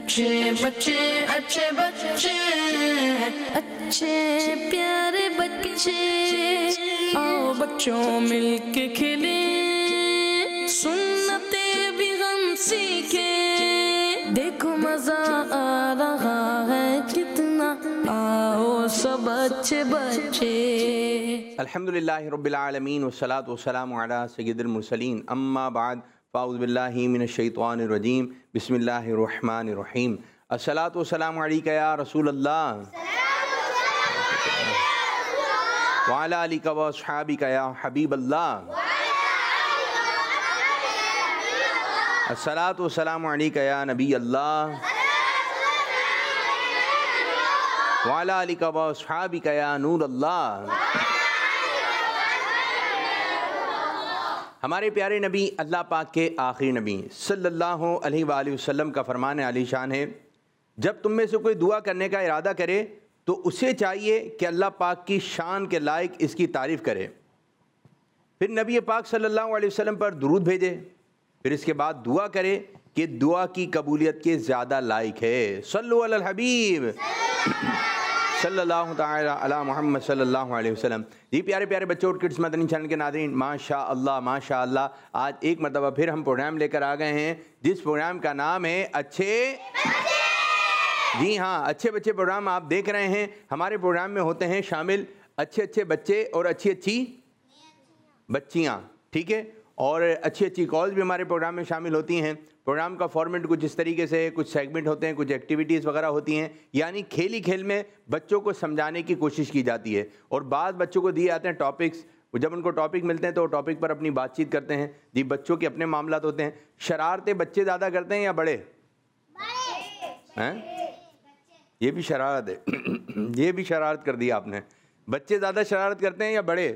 अच्छे बच्चे अच्छे बच्चे अच्छे प्यारे बच्चे, आओ बच्चों मिलके खेले, सुन्नते भी हम सीखे, देखो मजा आ रहा है कितना, आओ सब अच्छे बच्चे। अल्हम्दुलिल्लाहि रब्बिल आलमीन वस्सलातु वस्सलामु अला सय्यिदिल मुरसलीन, अम्मा बाद, फ़ाऊज़ु बिल्लाहि मिनश शैतानिर रजीम, बिस्मिल्लाहिर रहमानिर रहीम। अस्सलातु वस्सलामु अलैका या रसूलल्लाह व अला आलिका व अस्हाबिका या हबीबल्लाह। अस्सलातु वस्सलामु अलैका या नबी अल्लाह व अला आलिका व अस्हाबिका या नूर अल्लाह। हमारे प्यारे नबी अल्लाह पाक के आखिरी नबी सल्लल्लाहु अलैहि वसल्लम का फरमान आलीशान है, जब तुम में से कोई दुआ करने का इरादा करे तो उसे चाहिए कि अल्लाह पाक की शान के लायक इसकी तारीफ़ करे, फिर नबी पाक सल्लल्लाहु अलैहि वसल्लम पर दुरूद भेजे, फिर इसके बाद दुआ करे कि दुआ की कबूलियत के ज़्यादा लायक है। सल्लु अलल हबीब सल्लल्लाहु ताला अला मुहम्मद सल्लल्लाहु अलैहि वसल्लम। जी प्यारे प्यारे बच्चों और किड्स मदनी चैनल के नाज़रीन, माशा अल्लाह आज एक मरतबा फिर हम प्रोग्राम लेकर आ गए हैं, जिस प्रोग्राम का नाम है अच्छे, जी हाँ, अच्छे बच्चे प्रोग्राम आप देख रहे हैं। हमारे प्रोग्राम में होते हैं शामिल अच्छे अच्छे बच्चे और अच्छी अच्छी बच्चियाँ, ठीक है, और अच्छी अच्छी कॉल्स भी हमारे प्रोग्राम में शामिल होती हैं। प्रोग्राम का फॉर्मेट कुछ इस तरीके से है, कुछ सेगमेंट होते हैं, कुछ एक्टिविटीज़ वगैरह होती हैं, यानी खेल ही खेल में बच्चों को समझाने की कोशिश की जाती है। और बाद बच्चों को दिए जाते हैं टॉपिक्स, जब उनको टॉपिक मिलते हैं तो टॉपिक पर अपनी बातचीत करते हैं। जी बच्चों के अपने मामलात होते हैं। शरारतें बच्चे ज़्यादा करते हैं या बड़े हैं? ये भी शरारत है ये भी शरारत कर दी आपने। बच्चे ज़्यादा शरारत करते हैं या बड़े?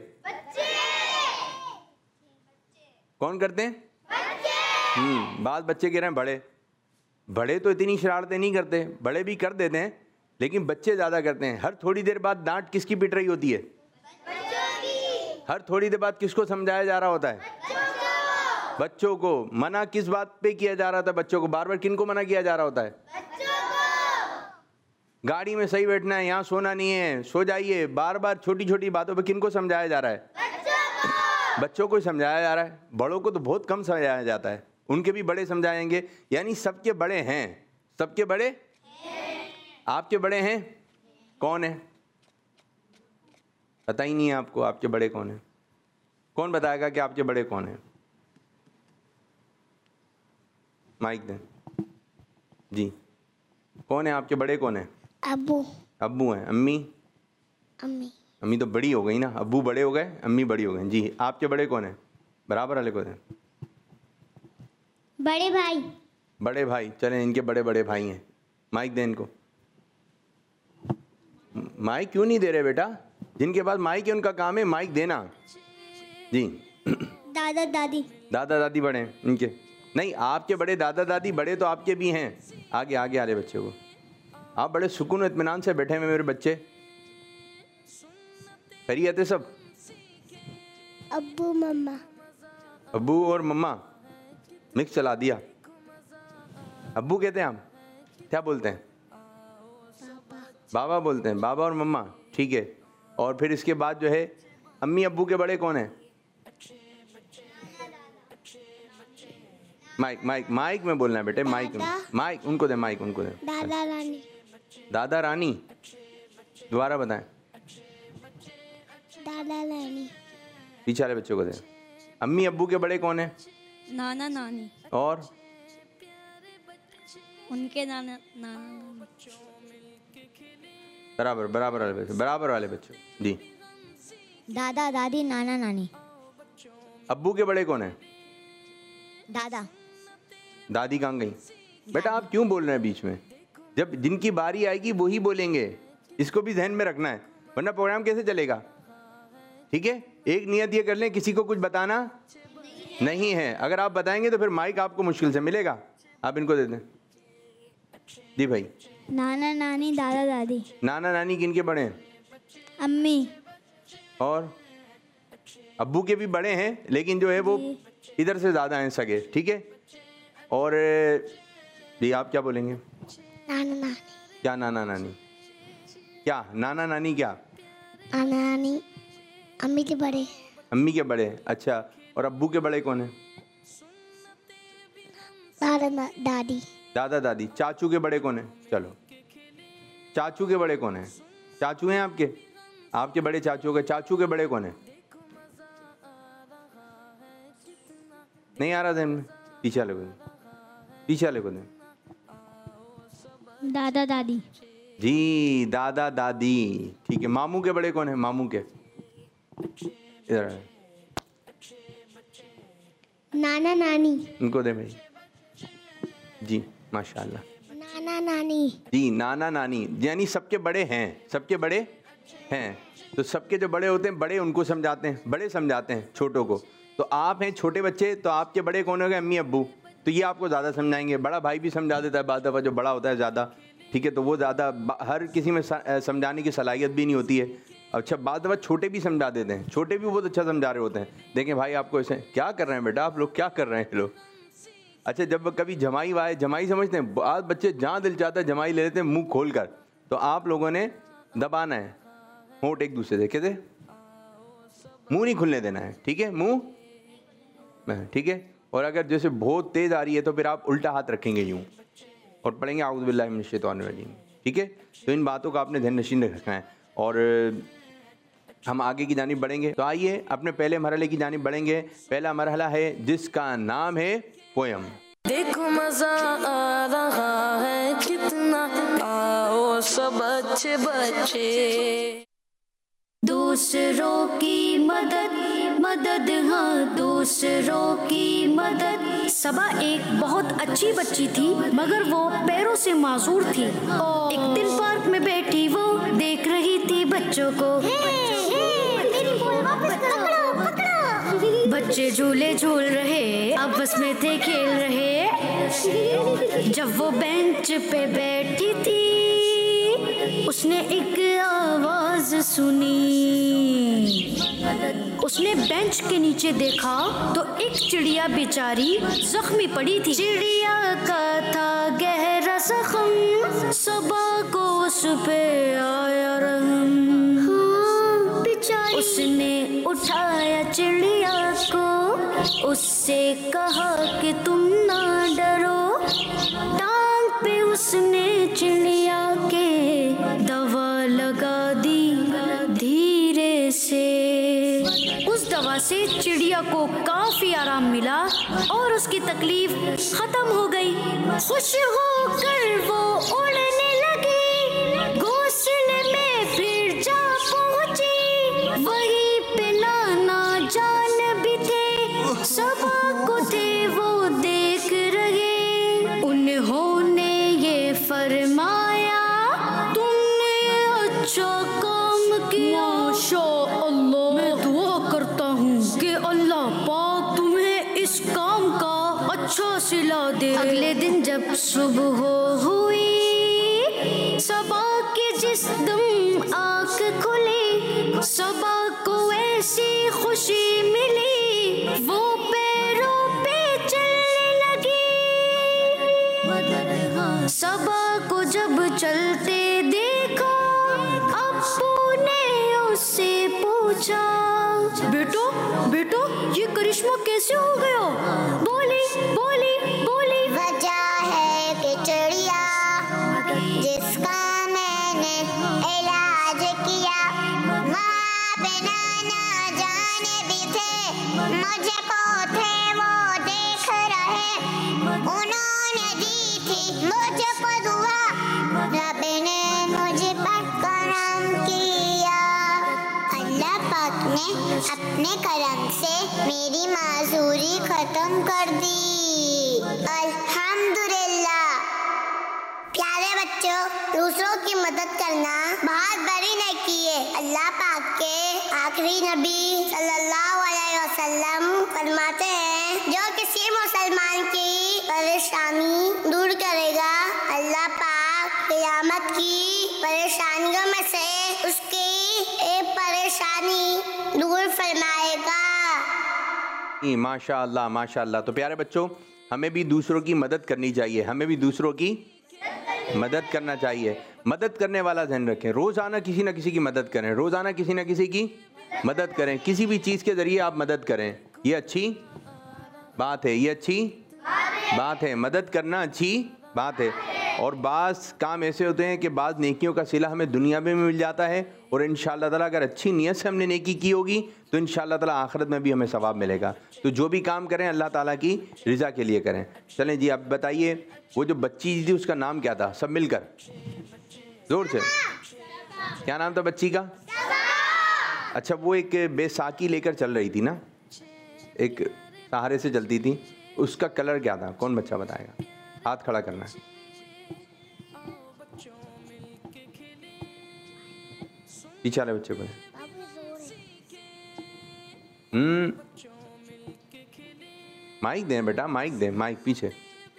कौन करते हैं? बाद बच्चे कह रहे हैं बड़े। बड़े तो इतनी शरारतें नहीं करते, बड़े भी कर देते हैं, लेकिन बच्चे ज़्यादा करते हैं। हर थोड़ी देर बाद डांट किसकी पिट रही होती है? हर थोड़ी देर बाद किसको समझाया जा रहा होता है? बच्चों को। मना किस बात पे किया जा रहा था? बच्चों को। बार बार किन को मना किया जा रहा होता है? गाड़ी में सही बैठना है, यहाँ सोना नहीं है, सो जाइए। बार बार छोटी छोटी बातों पे किनको समझाया जा रहा है? बच्चों को समझाया जा रहा है। बड़ों को तो बहुत कम समझाया जाता है, उनके भी बड़े समझाएंगे। यानी सबके बड़े हैं, सबके बड़े आपके बड़े हैं। कौन है? पता ही नहीं है आपको आपके बड़े कौन है? कौन बताएगा कि आपके बड़े कौन है? माइक दें जी। कौन है आपके बड़े? कौन है? अब्बू। अब्बू हैं। अम्मी? अम्मी। अम्मी तो बड़ी हो गई ना, अब्बू बड़े हो गए, अम्मी बड़ी हो गई। जी आपके बड़े कौन है? बराबर वाले कौन है? बड़े भाई। बड़े भाई, चलें इनके बड़े बड़े भाई हैं। माइक दें इनको। माइक क्यों नहीं दे रहे बेटा? जिनके पास माइक है उनका काम है माइक देना। जी दादा दादी। दादा दादी बड़े हैं इनके? नहीं, आपके बड़े दादा दादी बड़े तो आपके भी हैं। आगे आगे आ रहे बच्चे को। आप बड़े सुकून इत्मीनान से बैठे हुए मेरे बच्चे। खैरियत है सब? अब्बू मम्मा। अब्बू और मम्मा मिक्स चला दिया। अब्बू कहते हैं आप? क्या बोलते हैं? बाबा बोलते हैं। बाबा और मम्मा, ठीक है। और फिर इसके बाद जो है अम्मी अब्बू के बड़े कौन है? माइक माइक माइक में बोलना है बेटे। माइक माइक उनको दे, माइक उनको दे। दादा रानी। दादा रानी? दोबारा बताएं। दादा रानी। पीछे वाले बच्चों को दे। अम्मी अब्बू के बड़े कौन है? नाना नानी। और उनके नाना नाना। बराबर बराबर वाले बच्चे, बराबर वाले बच्चे। जी दादा दादी नाना नानी। अब्बू के बड़े कौन है? दादा। दादी कहाँ गई? बेटा आप क्यों बोल रहे हैं बीच में? जब जिनकी बारी आएगी वही बोलेंगे, इसको भी ध्यान में रखना है, वरना प्रोग्राम कैसे चलेगा? ठीक है, एक नियत ये कर लें, किसी को कुछ बताना नहीं है। अगर आप बताएंगे तो फिर माइक आपको मुश्किल से मिलेगा। आप इनको दे दें। जी भाई। नाना नानी दादा दादी। नाना नानी किनके बड़े हैं? अम्मी। और अब्बू के भी बड़े हैं, लेकिन जो है वो इधर से ज़्यादा हैं सगे, ठीक है। और जी आप क्या बोलेंगे? नाना नानी। क्या नाना नानी? क्या नाना नानी? क्या नाना नानी अम्मी के बड़े। अम्मी के बड़े? अच्छा, और अब्बू के बड़े कौन है? दादा दादी। दादा दादी। चाचू के बड़े कौन है? चलो, चाचू के बड़े कौन है? चाचू हैं आपके? आपके बड़े चाचू के? चाचू के बड़े कौन है? नहीं आ रहा था इनमें? पीछे वाले को दें, पीछे वाले को दें। दादा दादी। जी, दादा दादी, ठीक है। मामू के बड़े कौन है? मामू के इधर आए। नाना नानी। इनको दे भाई। जी माशाल्लाह। नाना नानी। जी, नाना नानी, यानी सबके बड़े हैं, सबके बड़े हैं। तो सबके जो बड़े होते हैं, बड़े उनको समझाते हैं, बड़े समझाते हैं छोटों को। तो आप हैं छोटे बच्चे, तो आपके बड़े कौन हो गए? अम्मी अब्बू। तो ये आपको ज़्यादा समझाएंगे। बड़ा भाई भी समझा देता है बाद दफ़ा, जो बड़ा होता है ज़्यादा, ठीक है, तो वो ज़्यादा हर किसी में समझाने की सलाहियत भी नहीं होती है। अच्छा, बाद दफ़ा छोटे भी समझा देते हैं, छोटे भी बहुत अच्छा समझा रहे होते हैं। देखें भाई, आपको ऐसे क्या कर रहे हैं बेटा, आप लोग क्या कर रहे हैं लोग। अच्छा, जब कभी जमाई आए, जमाई समझते हैं, आज बच्चे जहाँ दिल चाहता है जमाई ले लेते हैं मुँह खोल कर। तो आप लोगों ने दबाना है होंठ एक दूसरे से, कैसे? मुँह नहीं खुलने देना है, ठीक है, मुँह, ठीक है। और अगर जैसे बहुत तेज़ आ रही है तो फिर आप उल्टा हाथ रखेंगे यूँ और पढ़ेंगे आऊज़ु बिल्लाहि मिनश शैतानिर रजीम, ठीक है। तो इन बातों का आपने ध्यान नशीन रखना है। और हम आगे की जानिब बढ़ेंगे। तो आइए अपने पहले मरहले की जानिब बढ़ेंगे। पहला मरहला है जिसका नाम है पोयम। देखो मजा आ रहा है कितना, आओ सब अच्छे बच्चे। दूसरों की मदद मदद, हाँ दूसरों की मदद। सबा एक बहुत अच्छी बच्ची थी, मगर वो पैरों से माजूर थी। एक दिन पार्क में बैठी वो देख रही थी बच्चों को। बच्चे झूले झूल रहे, आपस में थे खेल रहे। जब वो बेंच पे बैठी थी, उसने एक आवाज सुनी। उसने बेंच के नीचे देखा तो एक चिड़िया बेचारी जख्मी पड़ी थी। चिड़िया का था गहरा जख्म, सबा को उस पे आया रहम। हाँ, बेचारी। उसने उठाया चिड़िया को, उससे कहा कि तुम ना डरो। टांग पे उसने चिड़िया के दवा लगा दी धीरे से। उस दवा से चिड़िया को काफी आराम मिला और उसकी तकलीफ खत्म हो गई। खुश होकर वो उड़ने लगी, घोंसले में फिर जा पहुंची। वहीं पे नाना जान भी थे, सबा को थे वो देख रहे। उन्होंने ये फरमाया, तुमने अच्छा काम किया। माशाअल्लाह, मैं दुआ करता हूँ कि अल्लाह पाक तुम्हें इस काम का अच्छा सिला दे। अगले दिन जब सुबह हुई, सबा के जिस्म आँख खुली। सबा को ऐसी खुशी मिली, वो पैरों पे चलने लगी। सबा को जब चलते देखा, अब्बू ने उससे पूछा, बेटो बेटो ये करिश्मा कैसे हो गया? बोली बोली बोली। वजह है कि चिड़िया जिसका मैंने इलाज किया, वहाँ पे नाना जाने भी थे, मुझको थे वो देख रहे। उन्होंने दी थी मुझको दुआ, रब ने मुझ पर करम किया। अल्लाह पाक ने अपने करम से मेरी माजूरी खत्म कर दी। अल्हम्दुलिल्लाह। प्यारे बच्चों, दूसरों की मदद करना बहुत बड़ी नेकी है। अल्लाह पाक के आखिरी नबी सल्लल्लाहु अलैहि वसल्लम फरमाते हैं, जो किसी मुसलमान की परेशानी दूर करेगा, अल्लाह पाक क़यामत की परेशानियों में से उसकी एक परेशानी दूर फरमाएगा। माशाअल्लाह माशाअल्लाह। तो प्यारे बच्चों, हमें भी दूसरों की मदद करनी चाहिए, हमें भी दूसरों की मदद करना चाहिए। मदद करने वाला ध्यान रखें, रोज़ाना किसी न किसी की मदद करें, रोज़ाना किसी न किसी की मदद करें, किसी भी चीज़ के ज़रिए आप मदद करें। ये अच्छी बात है, ये अच्छी बात है, मदद करना अच्छी बात है। और बाज़ काम ऐसे होते हैं कि बाज़ नेकियों का सिला हमें दुनिया में भी मिल जाता है, और इंशाअल्लाह ताला अगर अच्छी नीयत से हमने नेकी की होगी तो इंशाअल्लाह ताला आखिरत में भी हमें सवाब मिलेगा। तो जो भी काम करें अल्लाह ताला की रज़ा के लिए करें। चलें जी, आप बताइए वो जो बच्ची थी उसका नाम क्या था? सब मिलकर ज़ोर से, क्या नाम था बच्ची का? अच्छा, वो एक बैसाखी लेकर चल रही थी ना, एक सहारे से चलती थी, उसका कलर क्या था? कौन बच्चा बताएगा? हाथ खड़ा करना है। पीछे वाले बच्चे को माइक दें बेटा, माइक दें, माइक पीछे।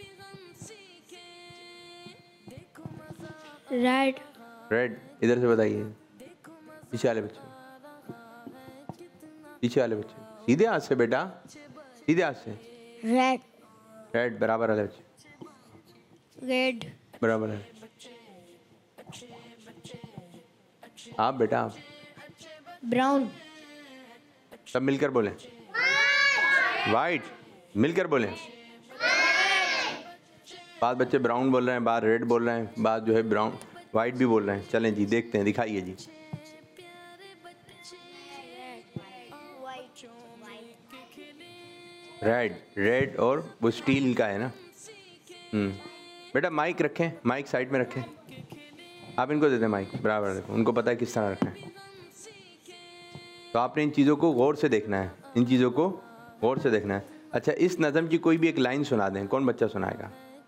रेड। रेड, इधर से बताइए। पीछे वाले बच्चे, पीछे वाले बच्चे, सीधे हाथ से बेटा, सीधे हाथ से। रेड। रेड, बराबर वाले बच्चे। रेड। बराबर है। आप बेटा, आप। ब्राउन। सब मिलकर बोलें। वाइट, मिलकर बोलें। बाद बच्चे ब्राउन बोल रहे हैं, बाद रेड बोल रहे हैं, बाद जो है ब्राउन वाइट भी बोल रहे हैं। चलें जी, देखते हैं, दिखाइए जी। रेड, रेड, और वो स्टील का है ना। बेटा माइक रखें, माइक साइड में रखें। आप इनको दे दें माइक, बराबर रखें, उनको पता है किस तरह रखना है। तो आपने इन चीज़ों को गौर से देखना है, इन चीज़ों को गौर से देखना है। अच्छा, इस नज़म की कोई भी एक लाइन सुना दें। कौन बच्चा सुनाएगा?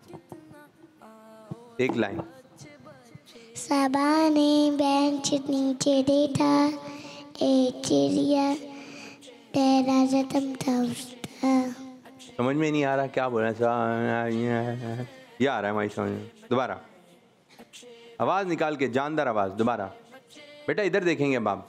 एक लाइन। सबा ने बेंच नीचे देखा, एक चिड़िया तेरा जतम था उसका। समझ में नहीं आ रहा क्या बोला? ये आ रहा है माइक समझ में। दोबारा आवाज़ निकाल के, जानदार आवाज़। दोबारा बेटा इधर देखेंगे बाप।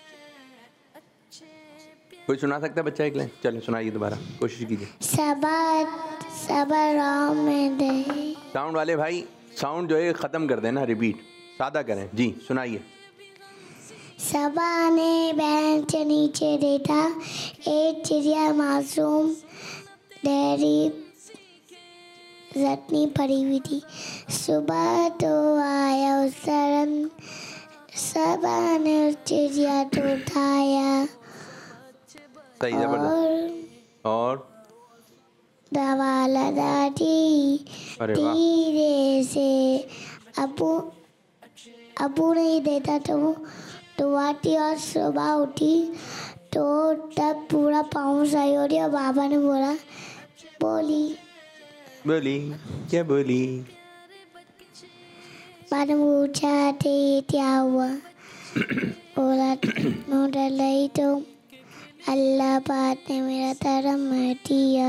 कोई सुना सकता है बच्चा एक लाइन? चलो सुनाइए, दोबारा कोशिश कीजिए। सबा राम में दे। साउंड वाले भाई, साउंड जो है ख़त्म कर देना, रिपीट सादा करें जी, सुनाइए। सबा ने बेंच नीचे देखा, एक चिड़िया मासूम डेरी रत्नी पड़ी हुई थी। सुबह तो आया उस रंग, सबा ने उस चिड़िया को उठाया सही, जबरदस्त। और दवा लगा दी धीरे से। अबू नहीं देता तो आती, और सुबह उठी तो तब पूरा पाँव सही हो रही। और बाबा ने बोली क्या बोली? बाद में पूछा थे क्या हुआ? बोला नोडल नहीं तो अल्लाह पाक ने मेरा धर्म दिया।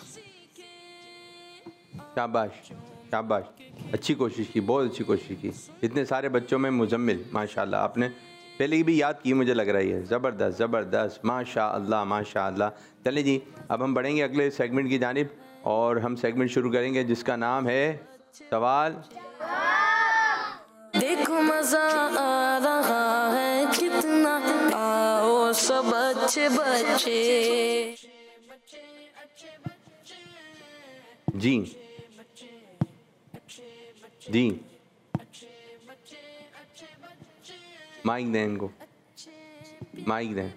शाबाश, शाबाश, अच्छी कोशिश की, बहुत अच्छी कोशिश की। इतने सारे बच्चों में मुजम्मिल, माशाल्लाह, आपने पहले भी याद की मुझे लग रही है। ज़बरदस्त, ज़बरदस्त, माशाअल्लाह, माशाअल्लाह। चलिए जी, अब हम बढ़ेंगे अगले सेगमेंट की जानिब, और हम सेगमेंट शुरू करेंगे जिसका नाम है सवाल। देखो मजा आ रहा है कितना, आओ सब अच्छे बच्चे। जी जी, माइक दें इनको, माइक दें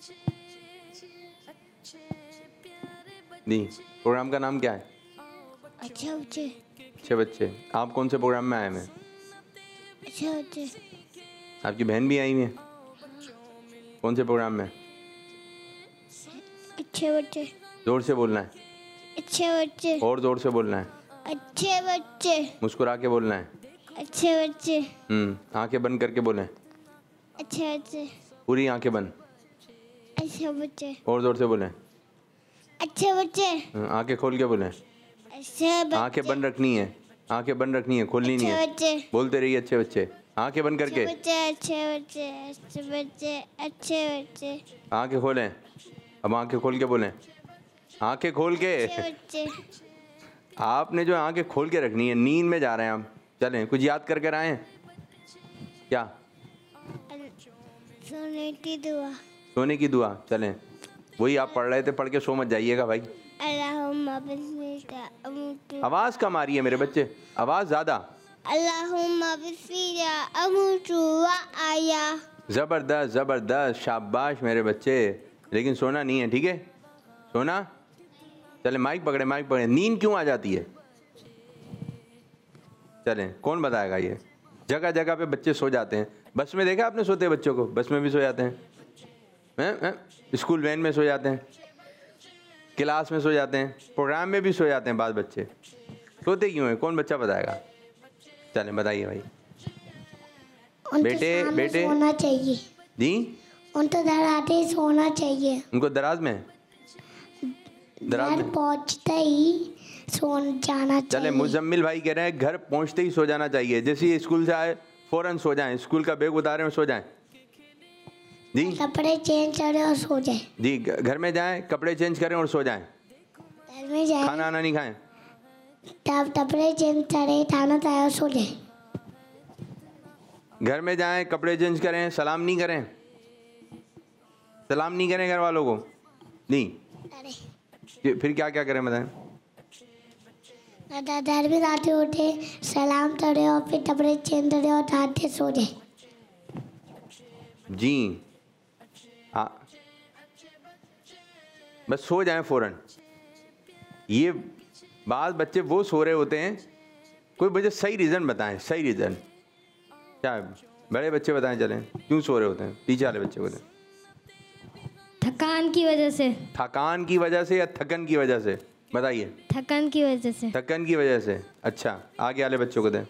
जी। प्रोग्राम का नाम क्या है? अच्छा बच्चे। अच्छे बच्चे। आप कौन से प्रोग्राम में आए हैं? अच्छा बच्चे। आपकी बहन भी आई हुई है? कौन से प्रोग्राम में? अच्छे बच्चे। जोर से बोलना है। अच्छे बच्चे। और जोर से बोलना है। अच्छे बच्चे। मुस्कुरा के बोलना है। अच्छे बच्चे। आंखें बंद करके बोलें। अच्छे बच्चे। पूरी आंखें बंद। अच्छे बच्चे। और जोर से बोलें। अच्छे बच्चे। आंखें खोल के बोलें। अच्छे बच्चे। आंखें बंद रखनी है, आंखें बंद रखनी है, खोलनी नहीं है। बच्चे। बोलते रहिए अच्छे बच्चे, आंखें बंद करके। अच्छे बच्चे, अच्छे बच्चे, अच्छे बच्चे। आंखें खोलें, अब आंखें खोल के बोलें, आंखें खोल के। अच्छे बच्चे। आपने जो आंखें खोल के रखनी है, नींद में जा रहे हैं हम। चलें कुछ याद कर कर आए क्या? सोने की दुआ। सोने की दुआ, चलें वही आप पढ़ रहे थे, पढ़ के सो मत जाइएगा भाई। अल्लाहुम्मा बिस्मिका अमूतु। आवाज़ कम आ रही है मेरे बच्चे, आवाज़ ज़्यादा। अल्लाहुम्मा बिस्मिका अमूतु व आया। ज़बरदस्त ज़बरदस्त, शाबाश मेरे बच्चे। लेकिन सोना नहीं है, ठीक है? सोना, चले माइक पकड़े, माइक पकड़े। नींद क्यों आ जाती है? चलें कौन बताएगा ये? जगह जगह पे बच्चे सो जाते हैं। बस में देखा आपने सोते बच्चों को? बस में भी सो जाते हैं, स्कूल वैन में सो जाते हैं, क्लास में सो जाते हैं, प्रोग्राम में भी सो जाते हैं। बाद बच्चे सोते क्यों हैं? कौन बच्चा बताएगा? चलें बताइए भाई। बेटे बेटे सोना चाहिए जी, उन तो दराते ही सोना चाहिए। उनको दराज में घर पहुंचते ही सो जाना चले। चाहिए। मुजम्मिल भाई कह रहे हैं घर पहुंचते ही सो जाना चाहिए। जैसे ही स्कूल से आए फौरन सो जाएं, स्कूल का बैग उतारे और सो जाएं जी। कपड़े चेंज करें और सो जाए जी, घर में जाएं, कपड़े चेंज करें और सो जाएं। घर में जाए खाना आना नहीं खाएं, तब कपड़े चेंज करें, खाना खाए और सो जाए। घर में जाएं, कपड़े चेंज करें, सलाम नहीं करें, सलाम नहीं करें घर वालों को नहीं। अरे फिर क्या क्या करें बताएं? घर में आते उठे सलाम करे और फिर कपड़े चेंज करे और खाते सो जाए जी। हाँ, बस सो जाएं फौरन। ये बात बच्चे वो सो रहे होते हैं, कोई मुझे सही रीज़न बताएं, सही रीज़न क्या है? बड़े बच्चे बताएं चलें क्यों सो रहे होते हैं, पीछे वाले बच्चे होते हैं। थकान की वजह से। थकान की वजह से या थकन की वजह से? बताइए। थकान की वजह से। थकन की वजह से, अच्छा। आगे वाले बच्चों को दें,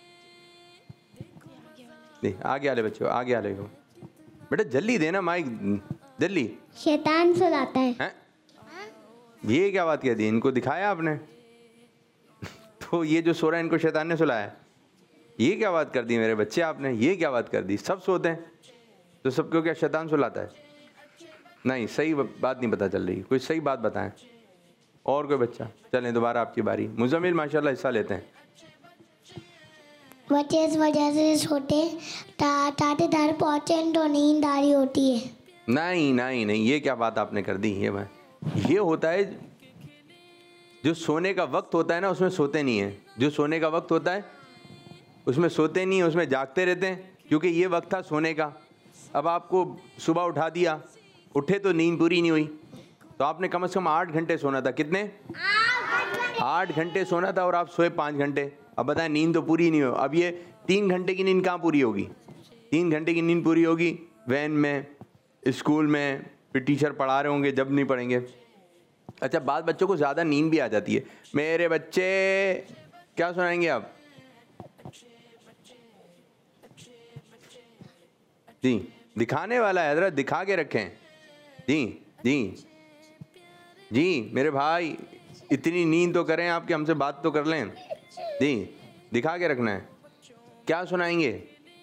आगे वाले बच्चों, आगे वाले को बेटा जल्दी देना माइक, जल्दी। शैतान सुलाता है। ये क्या बात कह दी? इनको दिखाया आपने? तो ये जो सो रहा है इनको शैतान ने सुलाया? ये क्या बात कर दी मेरे बच्चे आपने? ये क्या बात कर दी? सब सोते हैं तो सबको क्या शैतान सुलाता है? नहीं, सही बात नहीं पता चल रही। कोई सही बात बताएं। और कोई बच्चा? चलें दोबारा आपकी बारी। मुजम्मिल माशाल्लाह हिस्सा लेते हैं। बच्चे इस वजह से सोते टाटे घर पहुंचे तो नींद आ रही होती है। नहीं नहीं नहीं, ये क्या बात आपने कर दी? ये होता है जो सोने का वक्त होता है ना, उसमें सोते नहीं है। जो सोने का वक्त होता है उसमें सोते नहीं है, उसमें जागते रहते हैं, क्योंकि ये वक्त था सोने का। अब आपको सुबह उठा दिया, उठे तो नींद पूरी नहीं हुई, तो आपने कम से कम 8 घंटे सोना था। कितने? 8 घंटे सोना था और आप सोए 5 घंटे। अब बताएं, नींद तो पूरी नहीं हो। अब ये 3 घंटे की नींद कहाँ पूरी होगी? 3 घंटे की नींद पूरी होगी वैन में, स्कूल में, फिर टीचर पढ़ा रहे होंगे जब नहीं पढ़ेंगे। अच्छा, बाद बच्चों को ज़्यादा नींद भी आ जाती है। मेरे बच्चे क्या सुनाएंगे आप? जी, दिखाने वाला है हजरत, दिखा के रखें। जी जी जी मेरे भाई, इतनी नींद तो करें आपके, हमसे बात तो कर लें। जी, दिखा के रखना है। क्या सुनाएंगे?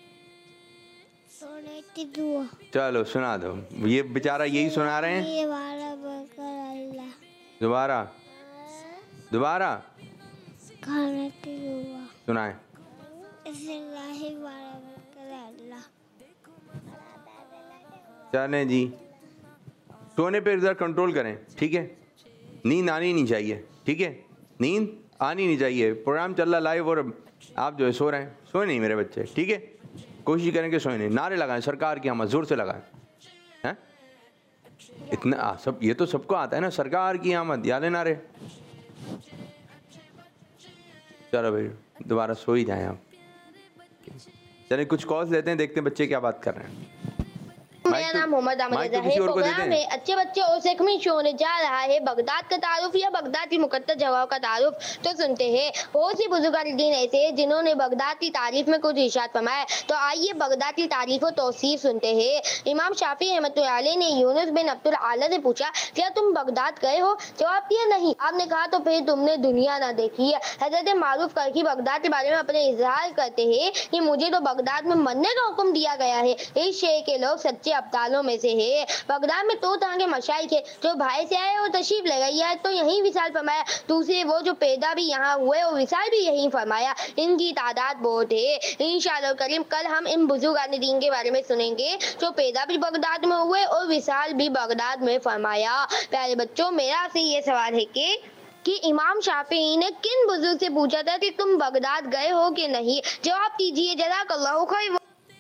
सोने की दुआ। चलो सुना दो। ये बेचारा यही सुना रहे हैं। ये वाला बरकर अल्लाह। दोबारा दोबारा खाने की दुआ। सुनाए। इस्लाही वाला बरकर अल्लाह। चलें जी, सोने पे इधर कंट्रोल करें, ठीक है? नींद आनी नहीं चाहिए, ठीक है? नींद आनी नहीं चाहिए। प्रोग्राम चल रहा लाइव और आप जो है सो रहे हैं। सोए नहीं मेरे बच्चे, ठीक है? कोशिश करें कि सोए नहीं। नारे लगाएं सरकार की, हम जोर से लगाएं। हैं इतना सब, ये तो सबको आता है ना, सरकार की आमद, याले नारे। चलो भाई दोबारा सो ही जाएं आप। चलिए कुछ कॉल्स लेते हैं, देखते हैं बच्चे क्या बात कर रहे हैं। मेरा नाम मोहम्मद आमिर है। प्रोग्राम में अच्छे बच्चे और सेकमी शो होने जा रहा है। बगदाद का तारुफ या बगदाद की मुकद्दस जगह का तारुफ तो सुनते हैं। बहुत सी बुजुर्गान ऐसे हैं जिन्होंने बगदाद की तारीफ में कुछ इरशाद फरमाया। तो आइए बगदाद की तारीफ और तौसीफ सुनते हैं। इमाम शाफी रहमतुल्लाह अलैह ने यूनुस बिन अब्दुल आला से पूछा, क्या तुम बगदाद गए हो? जवाब दिया नहीं। आपने कहा, तो फिर तुमने दुनिया ना देखी है। हजरत मारूफ करकी बगदाद के बारे में अपने इजहार करते हैं कि मुझे तो बगदाद में मरने का हुक्म दिया गया है। इस शहर के लोग सच्चे अब्दाल विसालों में से है। बगदाद में दो तरह के मशाइख है, जो भाई से आए और तशरीफ ले गई है तो यहीं विसाल फरमाया, दूसरे वो जो पैदा भी यहाँ हुए और विसाल भी यहीं फरमाया। इनकी तादाद बहुत है। इंशाअल्लाह करीम कल हम इन बुजुर्गान दीन के बारे में सुनेंगे जो पैदा भी बगदाद में हुए और विसाल भी बगदाद में फरमाया। प्यारे बच्चों, मेरा आपसे ये सवाल है कि इमाम शाफी ने किन बुजुर्ग से पूछा था कि तुम बगदाद गए हो कि नहीं? जवाब दीजिए। जज़ाकल्लाहु खैर।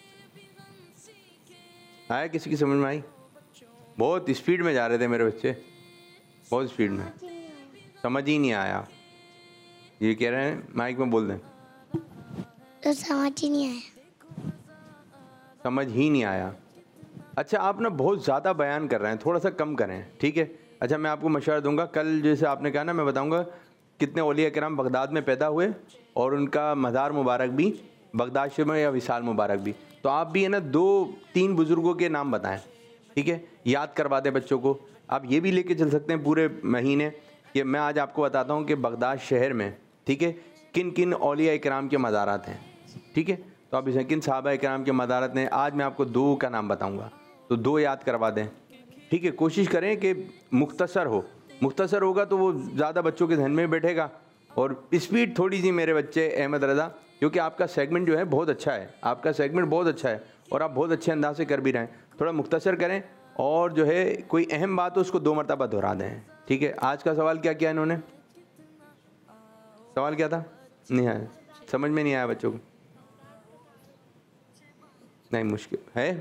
आया किसी की समझ में आई? बहुत स्पीड में जा रहे थे मेरे बच्चे, बहुत स्पीड में, समझ ही नहीं आया। ये कह रहे हैं माइक में बोल दें। तो समझ ही नहीं आया। समझ ही नहीं आया। अच्छा, आप ना बहुत ज़्यादा बयान कर रहे हैं, थोड़ा सा कम करें, ठीक है? अच्छा, मैं आपको मशवरा दूंगा, कल जैसे आपने कहा ना, मैं बताऊंगा कितने औलिया किराम बगदाद में पैदा हुए और उनका मज़ार मुबारक भी बगदाद शहर में या विसाल मुबारक भी। तो आप भी है ना 2-3 बुज़ुर्गों के नाम बताएं, ठीक है? याद करवा दें बच्चों को। आप ये भी लेके चल सकते हैं पूरे महीने कि मैं आज आपको बताता हूँ कि बगदाद शहर में, ठीक है, किन किन औलिया इकराम के मज़ारात हैं, ठीक है? तो आप इसे किन सहाबा इकराम के मज़ारात हैं, आज मैं आपको 2 का नाम बताऊँगा, तो 2 याद करवा दें, ठीक है? कोशिश करें कि मुख्तसर हो, मुख्तसर होगा तो वो ज़्यादा बच्चों के जहन में बैठेगा। और स्पीड थोड़ी सी मेरे बच्चे अहमद रज़ा, क्योंकि आपका सेगमेंट जो है बहुत अच्छा है, आपका सेगमेंट बहुत अच्छा है और आप बहुत अच्छे अंदाज से कर भी रहे हैं। थोड़ा मुख्तसर करें और जो है कोई अहम बात हो उसको 2 मरतबा दोहरा दें, ठीक है? आज का सवाल क्या किया इन्होंने? सवाल क्या था? नहीं आया, समझ में नहीं आया बच्चों को? नहीं, मुश्किल है।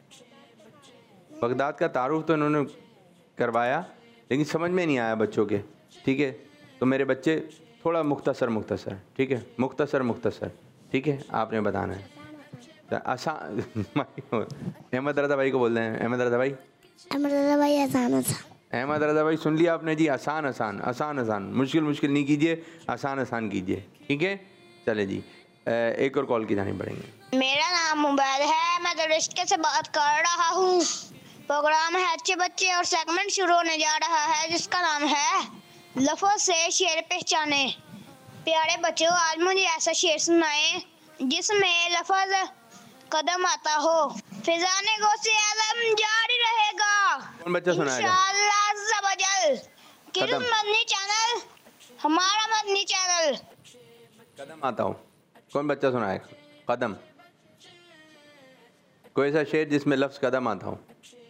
बगदाद का तारुफ तो इन्होंने करवाया लेकिन समझ में नहीं आया बच्चों के, ठीक है? तो मेरे बच्चे थोड़ा मुख्तसर, ठीक है? मुख्तसर, ठीक है? आपने बताना है आसान। अहमद रज़ा भाई को बोल रहे हैं। अहमद रज़ा भाई आसान। अहमद रज़ा भाई सुन लिया आपने जी? आसान, मुश्किल नहीं कीजिए, आसान कीजिए, ठीक है? चले जी, एक और कॉल की जानी पड़ेंगे। मेरा नाम मुबैद है, मैं दरिश्ते से बात कर रहा हूँ। प्रोग्राम है अच्छे बच्चे और सेगमेंट शुरू होने जा रहा है जिसका नाम है लफ्ज़ से शेर पहचाने। प्यारे बच्चों, आज मुझे ऐसा शेर सुनाए जिसमें लफ्ज़ कदम आता हो। फिजाने गौसे आज़म जारी रहेगा कौन बच्चा सुनाएगा? इंशाअल्लाह ज़बरदस्त। किरण मदनी चैनल, हमारा मदनी चैनल। कदम आता हो, कौन बच्चा सुनाएगा? कदम, कोई ऐसा शेर जिसमें लफ्ज़ कदम आता हो।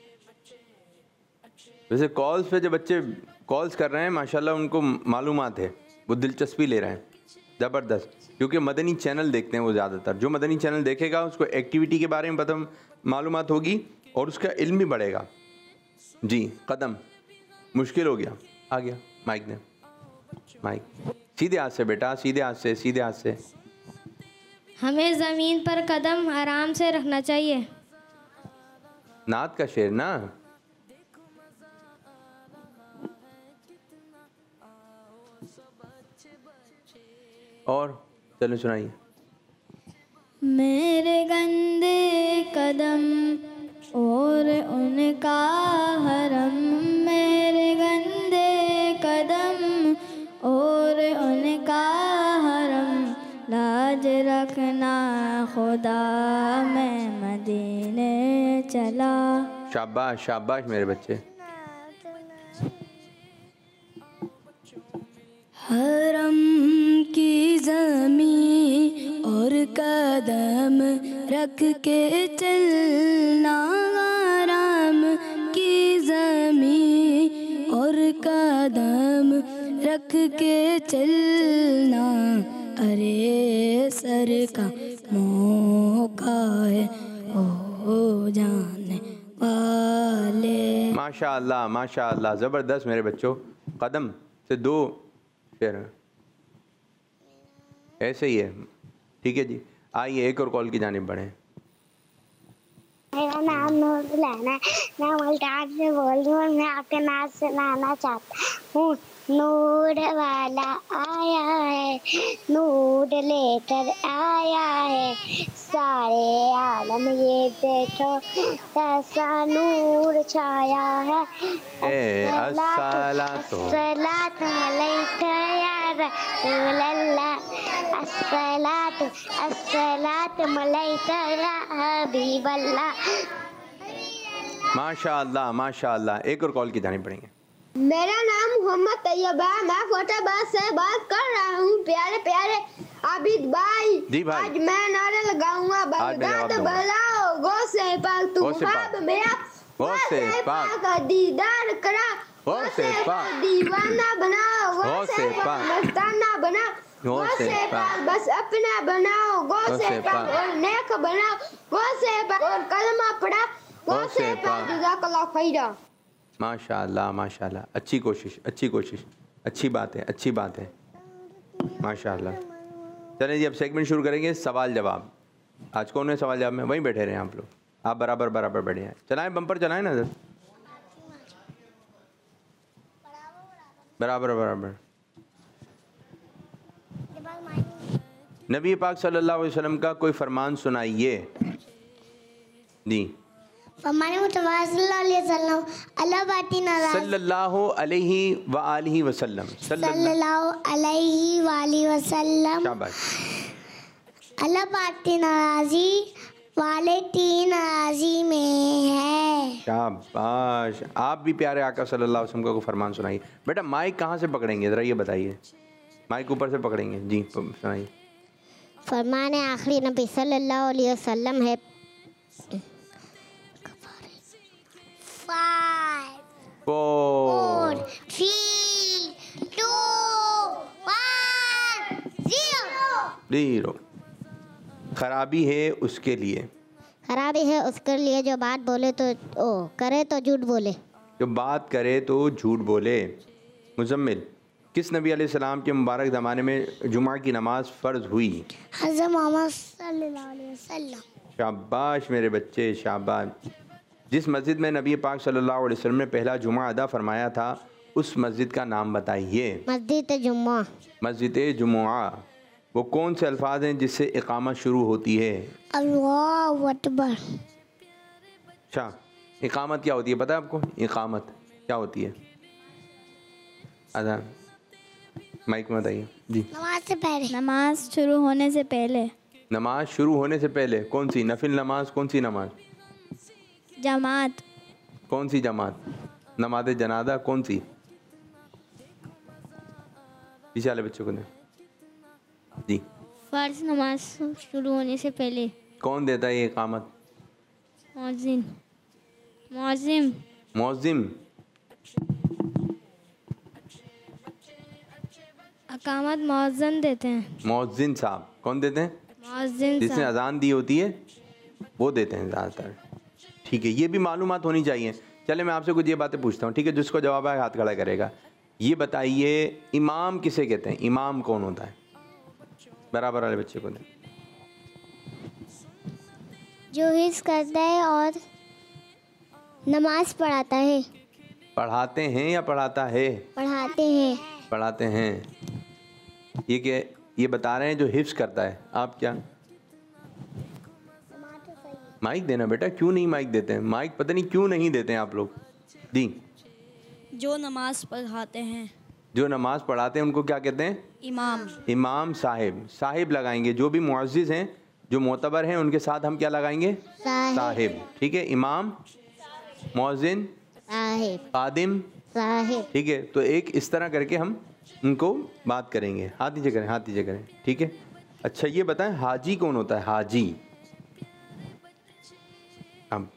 वैसे कॉल्स पे जो बच्चे कॉल्स कर रहे हैं माशाल्लाह उनको मालूमात है, वो दिलचस्पी ले रहे हैं, ज़बरदस्त, क्योंकि मदनी चैनल देखते हैं वो ज़्यादातर। जो मदनी चैनल देखेगा उसको एक्टिविटी के बारे में पता मालूमात होगी और उसका इल्म भी बढ़ेगा। जी, कदम मुश्किल हो गया, आ गया माइक ने, माइक सीधे हाथ से बेटा, सीधे हाथ से। हमें ज़मीन पर कदम आराम से रखना चाहिए। नात का शेर ना? और चलो सुनाइए। मेरे गंदे कदम और उनका हरम, मेरे गंदे कदम और उनका हरम, लाज रखना खुदा मैं मदीने चला। शाबाश मेरे बच्चे। हरम की ज़मीं और कदम रख के चलना, हरम की ज़मीं और कदम रख के चलना, अरे सर का मौका है ओ जाने वाले। माशाअल्लाह ज़बरदस्त मेरे बच्चों। कदम से 2 शेर ऐसे ही है, ठीक है जी। आइए एक और कॉल की जानिब बढ़ें। मेरा नाम नूर लाना है, मैं मुल्तान से बोल रही हूँ। मैं आपके नाम सुनाना चाहता हूँ। नूर वाला आया है, नूर लेकर आया है, सारे आलम ये देखो ऐसा नूर छाया है। अस्सलातु अलैका या रसूल अल्लाह, अस्सलातु अलैका या हबीब अल्लाह। माशाअल्लाह माशाअल्लाह। एक और कॉल की जानी पड़ेंगे। मेरा नाम मोहम्मद तैयब है, मैं फतेहाबाद से बात कर रहा हूँ। प्यारे प्यारे आबिद भाई, जी भाई, आज मैं नारे लगाऊंगा, बगदाद बुलाओ, गौ से पाक तुम ख्वाब मेरा, गौ से पाक का दीदार करा, गौ से पाक दीवाना बनाओ, गौ से पाक मस्ताना बनाओ, गौ से पाक बस अपना बनाओ, गौ से पाक और नेक बनाओ, गौ से पाक और कलमा पढ़ा, गौ से पाक जज़ाकल्लाह खैरा। माशाअल्लाह माशाअल्लाह। अच्छी कोशिश, अच्छी कोशिश, अच्छी बात है, अच्छी बात है माशाअल्लाह। चलें जी, अब सेगमेंट शुरू करेंगे सवाल जवाब। आज कौन है सवाल जवाब में? वहीं बैठे रहे आप लोग, आप बराबर बराबर बैठे हैं। चलाएं बम्पर, चलाएं ना सर, बराबर बराबर। नबी पाक सल्लल्लाहु अलैहि वसल्लम का कोई फरमान सुनाइए जी। फरमाने मुतवाज़ सल्लल्लाहु अलैहि वसल्लम, अल्लाह बाती नाराज़, सल्लल्लाहु अलैहि व आलिहि वसल्लम, सल्लल्लाहु अलैहि व आलिहि वसल्लम, शाबाश। अल्लाह बाती नाराज़ी वाले तीन नाराज़ी में है। शाबाश। आप भी प्यारे आका सल्लल्लाहु अलैहि वसल्लम का कोई फरमान सुनाइए। बेटा माइक कहाँ से पकड़ेंगे ज़रा ये बताइए। माइक ऊपर से पकड़ेंगे जी, सुनाइए। फरमान आखिरी नबी सल्लल्लाहु अलैहि वसल्लम है, 5 4 3 2 1 0। खराबी है उसके लिए, खराबी है उसके लिए जो बात बोले तो करे तो झूठ बोले, जो बात करे तो झूठ बोले। मुजम्मिल, किस नबी अलैहिस्सलाम के मुबारक ज़माने में जुमा की नमाज फ़र्ज़ हुई? हज़रत मोहम्मद सल्लल्लाहु अलैहि वसल्लम। शाबाश मेरे बच्चे, शाबाश। जिस मस्जिद में नबी पाक सल्लल्लाहु अलैहि वसल्लम ने पहला जुमा अदा फरमाया था, उस मस्जिद का नाम बताइए। मस्जिद जुम्मा। मस्जिद जुमुआ। वो कौन से अल्फाज हैं जिससे इकामत शुरू होती है? अल्लाहु अकबर। अच्छा, इकामत क्या होती है पता है आपको? इकामत क्या होती है? अजान, माइक में बताइए जी। नमाज से पहले, नमाज शुरू होने से पहले। नमाज शुरू होने से पहले कौन सी? नफिल नमाज कौन सी नमाज? जमात। कौन सी जमात? नमाज जनाजा कौन सी? पीछे वाले बच्चों को दे जी। फर्ज नमाज शुरू होने से पहले। कौन देता है ये इकामत? मौज़िन। मौज़िम। मौज़िम। अकामत मौज़िन देते हैं। मौज़िन साहब कौन देते हैं? मौज़िन जिसने साहब। अजान दी होती है वो देते हैं ज़्यादातर। ठीक है, ये भी मालूमात होनी चाहिए। चले मैं आपसे कुछ ये बातें पूछता हूँ, ठीक है? जिसको जवाब आए हाथ खड़ा करेगा। ये बताइए इमाम किसे कहते हैं? इमाम कौन होता है? बराबर वाले बच्चे को दें। जो हिफ्ज़ करता है और नमाज पढ़ाता है। पढ़ाते हैं या पढ़ाता है? पढ़ाते हैं। पढ़ाते हैं। ये क्या ये बता रहे हैं जो हिफ्ज़ करता है। आप क्या माइक देना बेटा, क्यों नहीं माइक देते हैं? माइक पता नहीं क्यों नहीं देते हैं आप लोग जी। जो नमाज पढ़ाते हैं। जो नमाज पढ़ाते हैं उनको क्या कहते हैं? इमाम। इमाम साहिब। साहिब लगाएंगे। जो भी मुअज़्ज़िज़ हैं, जो मोतबर हैं, उनके साथ हम क्या लगाएंगे? साहिब। ठीक है, इमाम, मुअज़्ज़िन, साहिब, खादिम, साहिब। ठीक है, तो एक इस तरह करके हम उनको बात करेंगे। हाथ नीचे करें, हाथ नीचे करें, ठीक है? अच्छा ये बताएं हाजी कौन होता है? हाजी। अब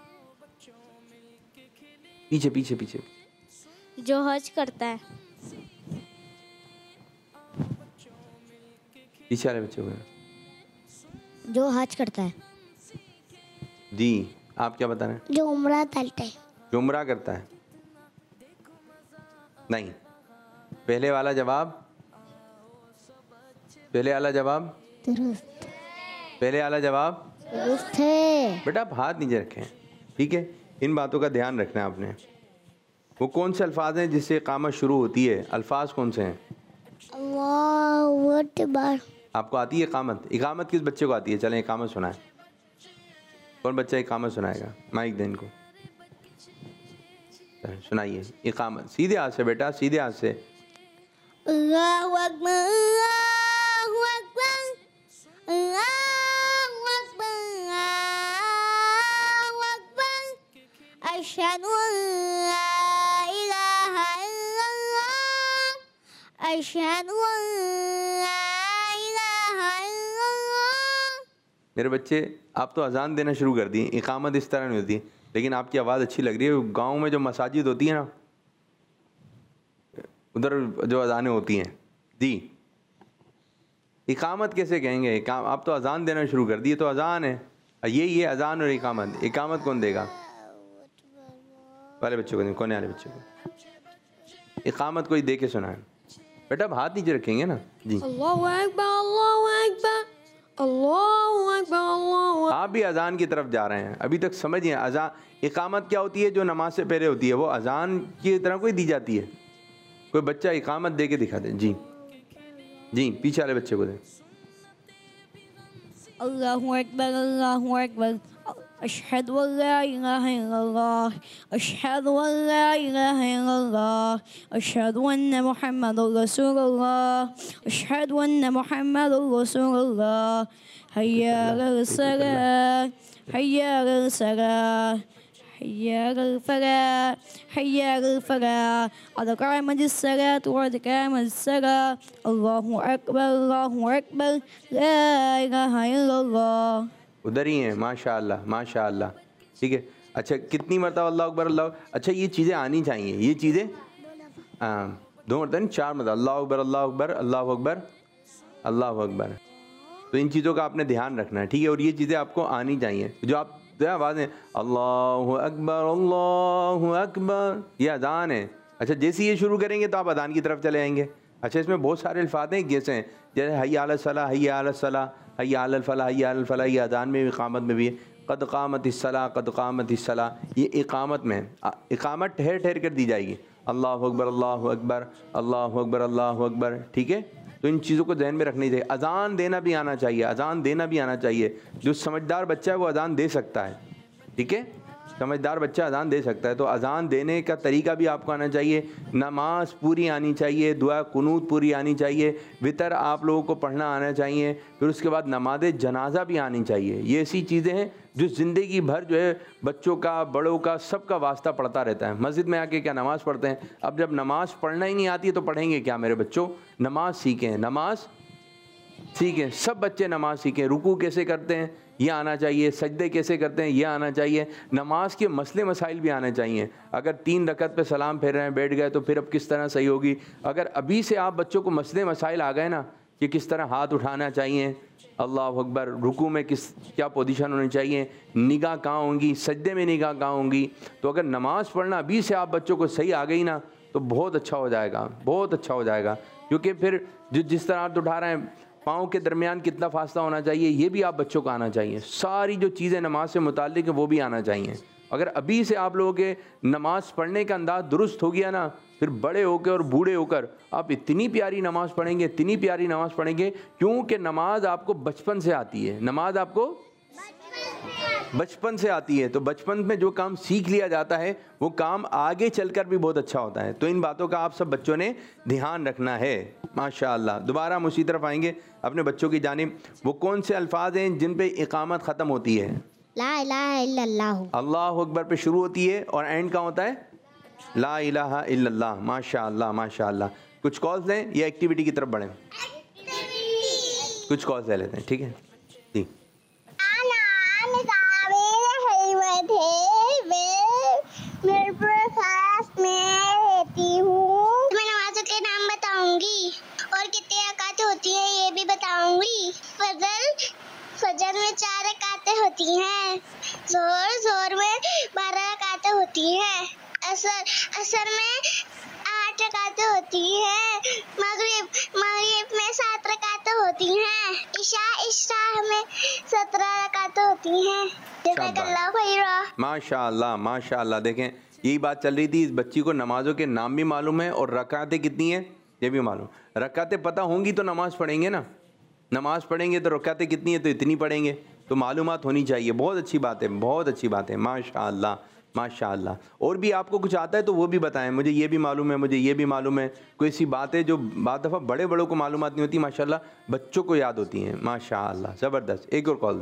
पीछे पीछे पीछे। जो हज करता है। पीछे वाले बच्चे को। जो हज करता है। जी, आप क्या बता रहे हैं? जो उम्रा करता है। जो उम्रा करता है। नहीं, पहले वाला जवाब, पहले वाला जवाब, दुरुस्त। पहले वाला जवाब दुरुस्त है। बेटा। आप हाथ नीचे रखें, ठीक है? इन बातों का ध्यान रखना है आपने। वो कौन से अल्फाज हैं जिससे इकामत शुरू होती है? अल्फाज कौन से हैं? अल्लाहु अकबर। आपको आती है इकामत? इकामत किस बच्चे को आती है? चलें इकामत सुनाएं। कौन बच्चा इकामत सुनाएगा? माइक दें इनको, सुनाइए इकामत। सीधे हाथ से बेटा, सीधे हाथ से। अल्लाहु अकबर, अल्लाहु अकबर, अल्लाहु अकबर, अल्लाहु अकबर, अशहदु अल्ला इलाहा इल्लल्लाह अशहदु अल्ला इलाहा इल्लल्लाह। मेरे बच्चे, आप तो अजान देना शुरू कर दिए, इकामत इस तरह नहीं होती, लेकिन आपकी आवाज़ अच्छी लग रही है। गांव में जो मसाजिद होती है ना, उधर जो अजानें होती हैं जी, इकामत कैसे कहेंगे? आप तो अजान देना शुरू कर दिए, तो अजान है, यही है अजान और इकामत। इकामत कौन देगा? वाले बच्चों को, कोने वाले बच्चों को इकामत कोई दे के सुनाए। बेटा आप हाथ नीचे रखेंगे ना जी। अल्लाहु अकबर अल्लाहु अकबर अल्लाहु अकबर अल्लाहु। आप भी अजान की तरफ जा रहे हैं, अभी तक समझिए। अजान, इकामत क्या होती है? जो नमाज से पहले होती है, वो अजान की तरह कोई दी जाती है। कोई बच्चा इकामत दे के दिखा दे जी। जी पीछे वाले बच्चे को दे। अल्लाहु अकबर अल्लाहु अकबर अशहदु अल्ला इलाहा इल्लल्लाह अशहदु अल्ला इलाहा इल्लल्लाह अशहदु अन्ना मुहम्मदुर रसूलुल्लाह अशहदु अन्ना मुहम्मदुर रसूलुल्लाह हय्या अलल सलाह हय्या अलल सलाह हय्या अलल फलाह हय्या अलल फलाह क़द क़ामतिस सलातु क़द क़ामतिस सलाह अल्लाहु अकबर ला इलाहा इल्लल्लाह। उधर ही हैं, माशाअल्लाह माशाअल्लाह। ठीक है, अच्छा कितनी मरतबा अल्लाह अकबर अल्लाह? अच्छा ये चीज़ें आनी चाहिए, ये चीज़ें 2 मरतबा नहीं, 4 मरतबा अल्लाह अकबर अल्लाह अकबर अल्लाह अकबर अल्लाह अकबर। तो इन चीज़ों का आपने ध्यान रखना है, ठीक है। और ये चीज़ें आपको आनी चाहिए। जो आप आवाज़ें अल्लाहु अकबर, ये अजान है। अच्छा जैसे ये शुरू करेंगे तो आप अजान की तरफ चले आएंगे। अच्छा इसमें बहुत सारे अल्फाज हैं जैसे हैं, जैसे हय्या अलस सलाह हय्या अलस सलाह हय्या अलल फलाह हय्या अलल फलाह, ये अजान में भी इकामत में भी है। क़द क़ामतिस सलाह क़द क़ामतिस सलाह, ये इकामत में है। इकामत ठहर ठहर कर दी जाएगी। अल्लाहु अकबर अल्लाहु अकबर अल्लाहु अकबर अल्लाहु अकबर, ठीक है। तो इन चीज़ों को ध्यान में रखनी चाहिए। अजान देना भी आना चाहिए, अजान देना भी आना चाहिए। जो समझदार बच्चा है वो अजान दे सकता है, ठीक है। समझदार बच्चा अजान दे सकता है। तो अजान देने का तरीका भी आपको आना चाहिए। नमाज पूरी आनी चाहिए, दुआ कुनूत पूरी आनी चाहिए, वितर आप लोगों को पढ़ना आना चाहिए। फिर उसके बाद नमाज जनाजा भी आनी चाहिए। ये ऐसी चीज़ें हैं जो ज़िंदगी भर जो है बच्चों का, बड़ों का, सबका वास्ता पड़ता रहता है। मस्जिद में आके क्या नमाज़ पढ़ते हैं? अब जब नमाज़ पढ़ना ही नहीं आती है तो पढ़ेंगे क्या मेरे बच्चों? नमाज सीखें, नमाज सीखें। सब बच्चे नमाज सीखें। रुकू कैसे करते हैं ये आना चाहिए, सजदे कैसे करते हैं ये आना चाहिए, नमाज के मसले मसाइल भी आने चाहिए। अगर 3 रकत पे सलाम फेर रहे हैं, बैठ गए, तो फिर अब किस तरह सही होगी? अगर अभी से आप बच्चों को मसले मसाइल आ गए ना कि किस तरह हाथ उठाना चाहिए, अल्लाह अकबर, रुकू में क्या पोजीशन होनी चाहिए, निगाह कहाँ होंगी, सजदे में निगाह कहाँ होंगी, तो अगर नमाज़ पढ़ना अभी से आप बच्चों को सही आ गई ना तो बहुत अच्छा हो जाएगा, बहुत अच्छा हो जाएगा। क्योंकि फिर जिस तरह हाथ उठा रहे हैं, पाँव के दरमियान कितना फासला होना चाहिए, ये भी आप बच्चों को आना चाहिए। सारी जो चीज़ें नमाज से मुताल्लिक़ है वो भी आना चाहिए। अगर अभी से आप लोगों के नमाज़ पढ़ने का अंदाज़ दुरुस्त हो गया ना, फिर बड़े होकर और बूढ़े होकर आप इतनी प्यारी नमाज़ पढ़ेंगे, इतनी प्यारी नमाज़ पढ़ेंगे, क्योंकि नमाज आपको बचपन से आती है। नमाज आपको बचपन से आती है, तो बचपन में जो काम सीख लिया जाता है वो काम आगे चलकर भी बहुत अच्छा होता है। तो इन बातों का आप सब बच्चों ने ध्यान रखना है। माशाअल्लाह। दोबारा हम उसी तरफ आएंगे अपने बच्चों की जानिब। वो कौन से अल्फाज हैं जिन पे इकामत ख़त्म होती है? ला इलाहा इल्लल्लाह, अल्लाह अकबर पे शुरू होती है और एंड कहाँ होता है? ला इलाहा इल्लल्लाह। माशाअल्लाह माशाअल्लाह। कुछ कॉल्स लें या एक्टिविटी की तरफ बढ़ें? कुछ कॉल्स ले लेते हैं, ठीक है जी। मैं नमाज़ों के नाम बताऊंगी और कितनी रकातें होती हैं ये भी बताऊंगी। फजर में 4 रकातें होती हैं, जोर में 12 रकातें होती हैं, असर में 8 रकातें होती हैं, मगरिब में 7 रकातें होती हैं, इशा में 17 रकातें होती हैं। माशाअल्लाह माशाअल्लाह। देखें यही बात चल रही थी, इस बच्ची को नमाजों के नाम भी मालूम है और रकातें कितनी हैं ये भी मालूम। रकातें पता होंगी तो नमाज पढ़ेंगे ना, नमाज पढ़ेंगे तो रकातें कितनी है तो इतनी पढ़ेंगे, तो मालूमात होनी चाहिए। बहुत अच्छी बात है, बहुत अच्छी बात है। माशाअल्लाह माशाअल्लाह। और भी आपको कुछ आता है तो वो भी बताएं, मुझे ये भी मालूम है, मुझे ये भी मालूम है। कोई ऐसी बातें जो बाद दफ़ा बड़े बड़ों को मालूमात नहीं होती, माशाअल्लाह बच्चों को याद होती हैं। माशाअल्लाह ज़बरदस्त। एक और कॉल दें।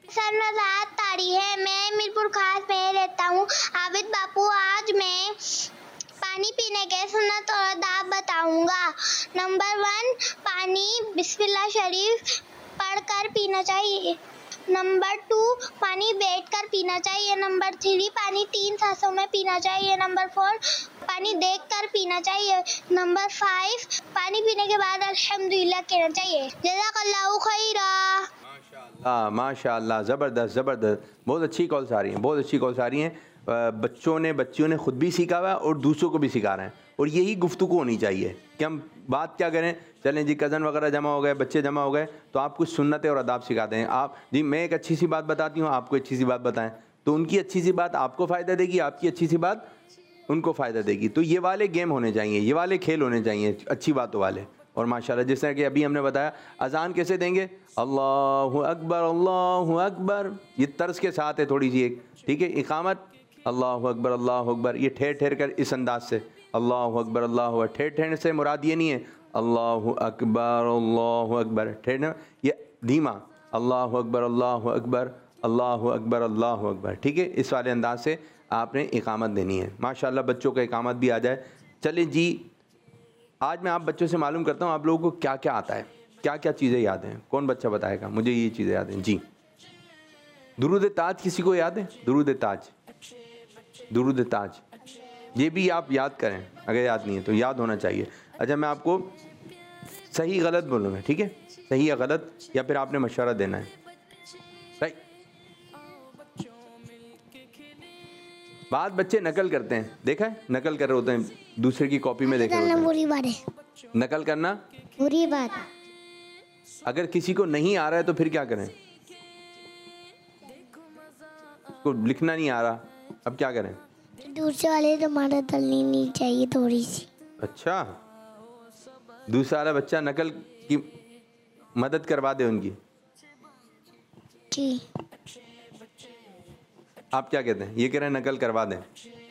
सर नज़ात तारी है, मैं मीरपुर खास में रहता हूँ। आबिद बापू, आज मैं पानी पीने के सुन्नत और आदाब बताऊंगा। नंबर 1, पानी बिस्मिल्लाह शरीफ पढ़कर पीना चाहिए। नंबर 2, पानी बैठकर पीना चाहिए। नंबर 3, पानी 3 सांसों में पीना चाहिए। नंबर 4, पानी देखकर पीना चाहिए। नंबर 5, पानी पीने के बाद अल्हम्दुलिल्लाह कहना चाहिए। जज़ाकल्लाहु खैरा। माशाअल्लाह, ज़बरदस्त ज़बरदस्त, बहुत अच्छी कॉल्स आ रही हैं, बहुत अच्छी कॉल्स आ रही हैं। बच्चियों ने ख़ुद भी सीखा हुआ है और दूसरों को भी सिखा रहे हैं, और यही गुफ्तगू होनी चाहिए कि हम बात क्या करें। चलें जी, कज़न वगैरह जमा हो गए, बच्चे जमा हो गए, तो आप कुछ सुन्नतें और आदाब सिखाते हैं। आप जी, मैं एक अच्छी सी बात बताती हूँ, आपको अच्छी सी बात बताएं, तो उनकी अच्छी सी बात आपको फ़ायदा देगी, आपकी अच्छी सी बात उनको फ़ायदा देगी। तो ये वाले गेम होने चाहिए, ये वाले खेल होने चाहिए, अच्छी बातों वाले। और माशाल्लाह, जिस तरह कि अभी हमने बताया, अज़ान कैसे देंगे, अल्लाहु अकबर, ये तर्ज के साथ है थोड़ी सी एक, ठीक है। इकामत अल्लाहु अकबर, ये ठहर ठहर कर इस अंदाज से अल्लाहु अकबर, अल्लाहु, ठहर ठहर से मुराद ये नहीं है अल्लाहु अकबर ठहरना, ये धीमा अल्लाहु अकबर, अल्लाहु अकबर, अल्लाहु अकबर, अल्लाहु अकबर, ठीक है। इस वाले अंदाज से आपने इकामत देनी है। माशाल्लाह, बच्चों का इकामत भी आ जाए। चले जी, आज मैं आप बच्चों से मालूम करता हूँ आप लोगों को क्या क्या आता है, क्या क्या चीज़ें याद हैं। कौन बच्चा बताएगा मुझे ये चीज़ें याद हैं? जी, दुरूद ताज किसी को याद है? दुरूद ताज, ये भी आप याद करें, अगर याद नहीं है तो याद होना चाहिए। अच्छा, मैं आपको सही गलत बोलूँगा, ठीक है, सही या गलत, या फिर आपने मशवरा देना है, राइट। बात बच्चे नकल करते हैं, देखा है, नकल कर रहे होते हैं, दूसरे की कॉपी में देख रहे होते हैं। बुरी बात है, नकल करना बुरी बात। अगर किसी को नहीं आ रहा है तो फिर क्या करें? उसको लिखना नहीं आ रहा, अब क्या करें? दूसरे वाले तो मदद करनी चाहिए थोड़ी सी। अच्छा, दूसरा वाला बच्चा नकल की मदद करवा दे उनकी, जी। आप क्या कहते हैं? ये कह रहे हैं नकल करवा दें,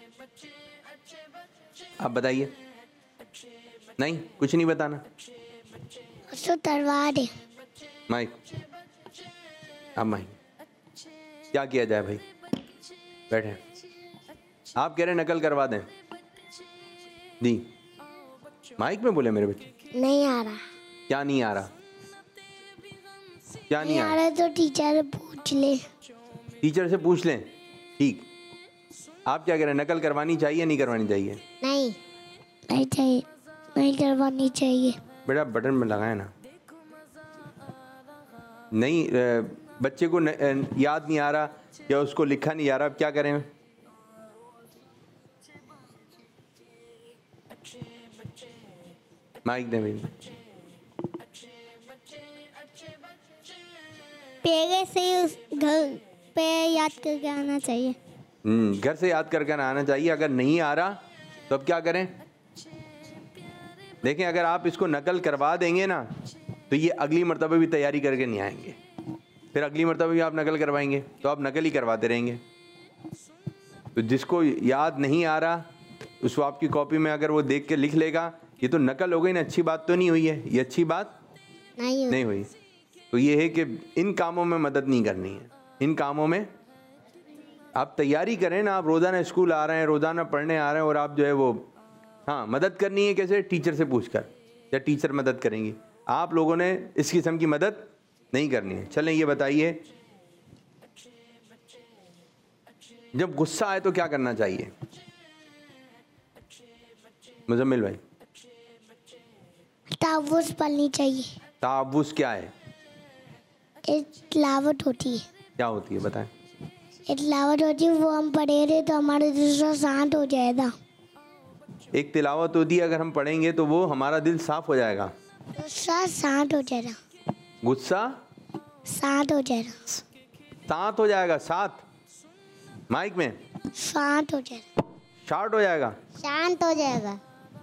आप बताइए। नहीं, कुछ नहीं बताना, उसको करवा दे। माइक, अब माइक, क्या किया जाए भाई? बैठे, आप कह रहे हैं नकल करवा दें जी, माइक में बोले मेरे बच्चे। नहीं आ रहा। क्या नहीं आ रहा? क्या नहीं आ रहा? तो टीचर से पूछ ले। टीचर से पूछ लें, ठीक। आप क्या कह रहे हैं, नकल करवानी चाहिए नहीं करवानी चाहिए? नहीं, नहीं चाहिए, नहीं करवानी चाहिए। बेटा बटन में लगाए ना। नहीं, बच्चे को याद नहीं आ रहा या उसको लिखा नहीं आ रहा, अब क्या करें? माइक दे भाई। पहले से उस घर पे याद करके आना चाहिए। घर से याद करके आना चाहिए। अगर नहीं आ रहा तो अब क्या करें? देखें, अगर आप इसको नकल करवा देंगे ना तो ये अगली मर्तबा भी तैयारी करके नहीं आएंगे, फिर अगली मर्तबा भी आप नकल करवाएंगे तो आप नकल ही करवाते रहेंगे। तो जिसको याद नहीं आ रहा उसको आपकी कॉपी में अगर वो देख के लिख लेगा, ये तो नकल हो गई ना, अच्छी बात तो नहीं हुई है, ये अच्छी बात नहीं हुई। तो ये है कि इन कामों में मदद नहीं करनी है, इन कामों में आप तैयारी करें ना। आप रोज़ाना स्कूल आ रहे हैं, रोज़ाना पढ़ने आ रहे हैं, और आप जो है वो, हाँ, मदद करनी है कैसे? टीचर से पूछकर, या टीचर मदद करेंगी। आप लोगों ने इस किस्म की मदद नहीं करनी है। चलें, ये बताइए, जब गुस्सा आए तो क्या करना चाहिए? मुजम्मिल भाई। तावुज़ पढ़नी चाहिए। तावुज़ क्या है? तिलावत होती है। क्या होती है बताएं? तिलावत होती है, वो हम पढ़े रहे तो हमारा दिल शांत हो जाएगा। एक तिलावत होती है, अगर हम पढ़ेंगे तो वो हमारा दिल साफ हो जाएगा, गुस्सा शांत हो जाएगा, गुस्सा शांत हो जाएगा, शांत हो जाएगा, साथ माइक में शांत हो जाएगा, शार्ट हो जाएगा, शांत हो जाएगा।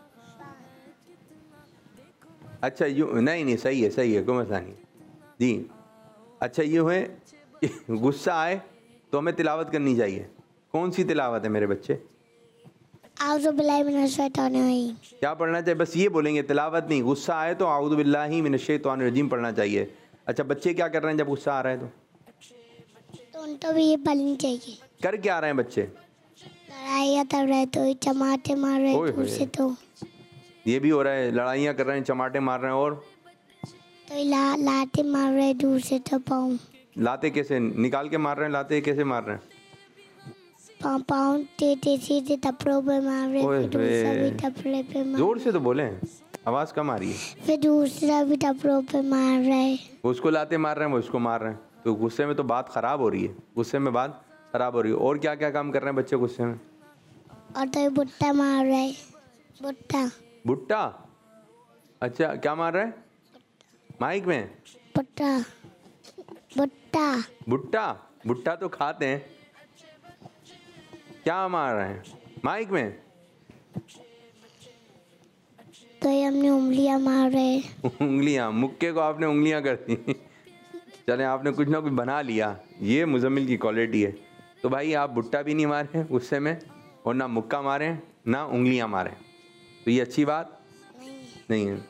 अच्छा, यूँ नहीं, सही है, कोई मसला नहीं जी। अच्छा, यूँ है, गुस्सा आए तो हमें तिलावत करनी चाहिए। कौन सी तिलावत है मेरे बच्चे? आऊज़ु बिल्लाहि मिनश शैतानिर रजीम। क्या पढ़ना चाहिए? बस ये बोलेंगे, तिलावत नहीं। गुस्सा आए तो आऊज़ु बिल्लाहि मिनश शैतानिर रजीम पढ़ना चाहिए। अच्छा, बच्चे क्या कर रहे हैं जब गुस्सा आ रहा है तो? तो उनको भी ये पढ़नी चाहिए। कर क्या रहे हैं बच्चे? लड़ाइयाँ कर रहे तो चमाटे मार रहे ओए दूर से, तो ये भी हो रहा है, लड़ाइयाँ कर रहे हैं, चमाटे मार रहे हैं, और तो लाते मार रहे दूर से, तो पाँव लाते कैसे निकाल के मार रहे हैं? लाते कैसे मार रहे हैं? पाँव टेढ़े सीधे टपरों पे मार रहे, ओए फिर दूसरा भी टपरे पे मार, जोर से तो बोले, आवाज़ कम आ रही है। फिर दूसरा भी टपरों पे मार रहे। वो उसको लाते मार रहे हैं, वो उसको मार रहे हैं, तो गुस्से में तो बात ख़राब हो रही है, गुस्से में बात ख़राब हो रही है। और क्या क्या काम कर रहे हैं बच्चे गुस्से में? और तो बुट्टा मार रहे, बुट्टा भुट्टा। अच्छा, क्या मार रहे हैं माइक में? बुट्टा बुट्टा भुट्टा। भुट्टा तो खाते हैं, क्या मार रहे हैं माइक में? तो ये हमने उंगलियां मार रहे। उंगलियां, मुक्के को आपने उंगलियां कर दी। चले, आपने कुछ ना कुछ बना लिया, ये मुजम्मिल की क्वालिटी है। तो भाई आप भुट्टा भी नहीं मारे गुस्से में, और ना मुक्का मारे, ना उंगलियां मारे, तो ये अच्छी बात नहीं है।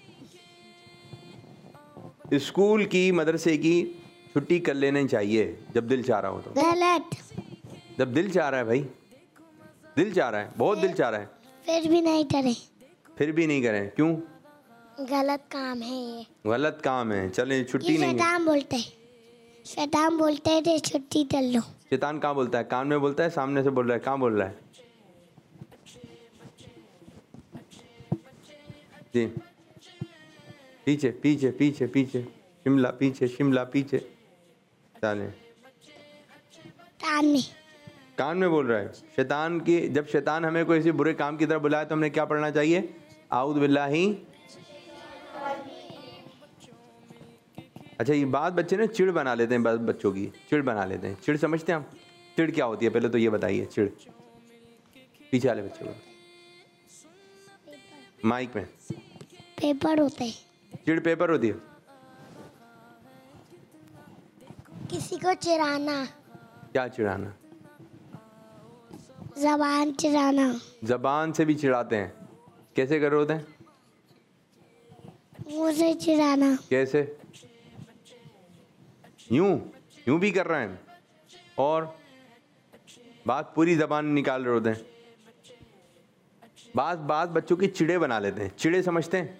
स्कूल की, मदरसे की छुट्टी कर लेनी चाहिए जब दिल चाह रहा हो तो। गलत। जब दिल चाह रहा है भाई, दिल चाह रहा है, बहुत दिल चाह रहा है, फिर भी नहीं करें। फिर भी नहीं करें, क्यों? गलत काम है ये, गलत काम है। चले, छुट्टी नहीं है। शैतान बोलते हैं, शैतान बोलते हैं तो छुट्टी कर लो। शैतान कहाँ बोलता है? कान में बोलता है, सामने से बोल रहा है? कहाँ बोल रहा है जी? पीछे पीछे पीछे पीछे, शिमला पीछे, शिमला पीछे। चले, कान में, कान में बोल रहा है शैतान की। जब शैतान हमें कोई ऐसे बुरे काम की तरफ बुलाए तो हमने क्या पढ़ना चाहिए? आऊज़ बिल्लाही। अच्छा, ये बात बच्चे ना चिड़ बना लेते हैं, बच्चों की चिड़ बना लेते हैं। चिड़ समझते हैं आप? चिड़ क्या होती है पहले तो ये बताइए। चिड़, पीछे वाले बच्चों को माइक में। पेपर होते हैं। चिड़ पेपर होती है। किसी को चिढ़ाना। क्या चिढ़ाना? जबान चिढ़ाना। जबान से भी चिढ़ाते हैं। कैसे कर रहे होते हैं? मुंह से चिढ़ाना। कैसे? यूं भी कर रहे हैं, और बात पूरी जबान निकाल रहे होते हैं। बात बच्चों की चिड़े बना लेते हैं। चिड़े समझते हैं?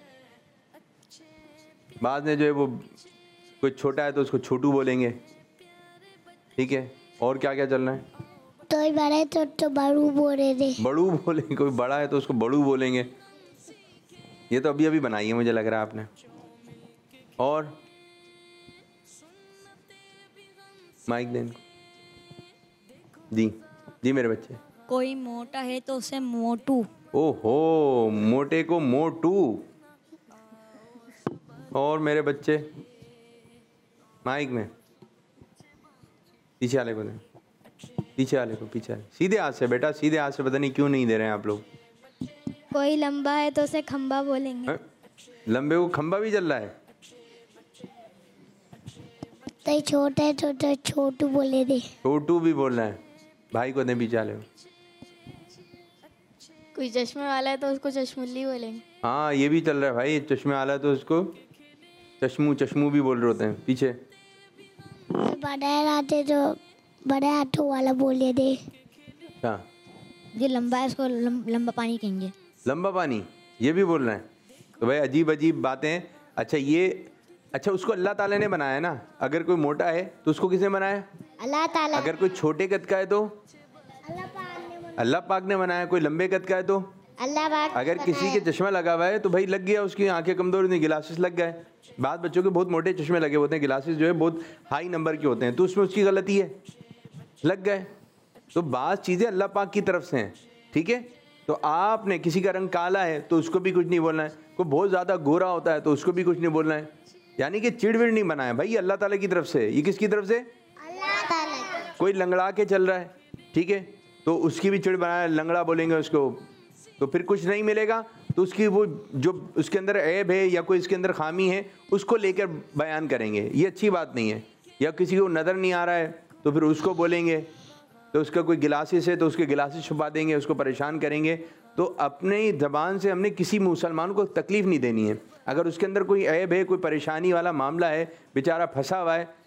बाद में जो है वो कोई छोटा है तो उसको छोटू बोलेंगे, ठीक है? और क्या क्या चल रहा है? तो बड़े तो बड़ू बोले दे, बड़ू बोलेंगे। कोई बड़ा है तो उसको बड़ू बोलेंगे। ये तो अभी बनाई है मुझे लग रहा है आपने। और माइक देन जी मेरे बच्चे। कोई मोटा है तो उसे मोटू। ओहो, मोटे को मोटू। और मेरे बच्चे माइक में, पीछे वाले को दें, पीछे वाले को, पीछे वाले। सीधे हाथ से बेटा, सीधे हाथ से। पता नहीं क्यों नहीं दे रहे हैं आप लोग। कोई लंबा है तो उसे खंबा बोलेंगे। लंबे को खंबा भी चल रहा है। तो छोटा है तो छोटू बोले दे। छोटू भी बोल रहा है। भाई को दें, पीछे वाले को। कोई चश्मे वाला है तो उसको चश्मुल्ली बोलेंगे। हाँ, ये भी चल रहा है भाई। चश्मे वाला है तो उसको चश्मू भी बोल रहे होते हैं। पीछे बड़े आते तो बड़े हाथों वाला बोले दे। क्या? जो लंबा है उसको लंबा पानी कहेंगे। लंबा पानी, ये भी बोल रहे हैं। तो भाई अजीब अजीब बातें। अच्छा, उसको अल्लाह ताला ने बनाया ना। अगर कोई मोटा है तो उसको किसने बनाया? अल्लाह ताला। अगर कोई छोटे कद का है तो अल्लाह पाक ने बनाया। कोई लंबे कद का है तो अल्लाह पाक। अगर किसी के चश्मा लगा हुआ है तो भाई लग गया, उसकी आंखें कमजोर नहीं, गिलासेस लग गए। बाद बच्चों के बहुत मोटे चश्मे लगे होते हैं, गिलासेस जो है बहुत हाई नंबर के होते हैं, तो उसमें उसकी गलती है, लग गए। तो बात चीज़ें अल्लाह पाक की तरफ से हैं, ठीक है? तो आपने किसी का रंग काला है तो उसको भी कुछ नहीं बोलना है। कोई बहुत ज़्यादा गोरा होता है तो उसको भी कुछ नहीं बोलना है। यानी कि चिड़विड़ नहीं बनाया भाई, अल्लाह ताला की तरफ से। ये किसकी तरफ से? अल्लाह ताला। कोई लंगड़ा के चल रहा है, ठीक है, तो उसकी भी चिड़ बनाया, लंगड़ा बोलेंगे उसको, तो फिर कुछ नहीं मिलेगा। तो उसकी वो जो उसके अंदर ऐब है या कोई इसके अंदर खामी है उसको लेकर बयान करेंगे, ये अच्छी बात नहीं है। या किसी को नज़र नहीं आ रहा है तो फिर उसको बोलेंगे, तो उसका कोई गिलासेस है तो उसके गिलासेस छुपा देंगे, उसको परेशान करेंगे। तो अपनी ज़बान से हमने किसी मुसलमान को तकलीफ़ नहीं देनी है। अगर उसके अंदर कोई ऐब है, कोई परेशानी वाला मामला है, बेचारा फंसा हुआ है,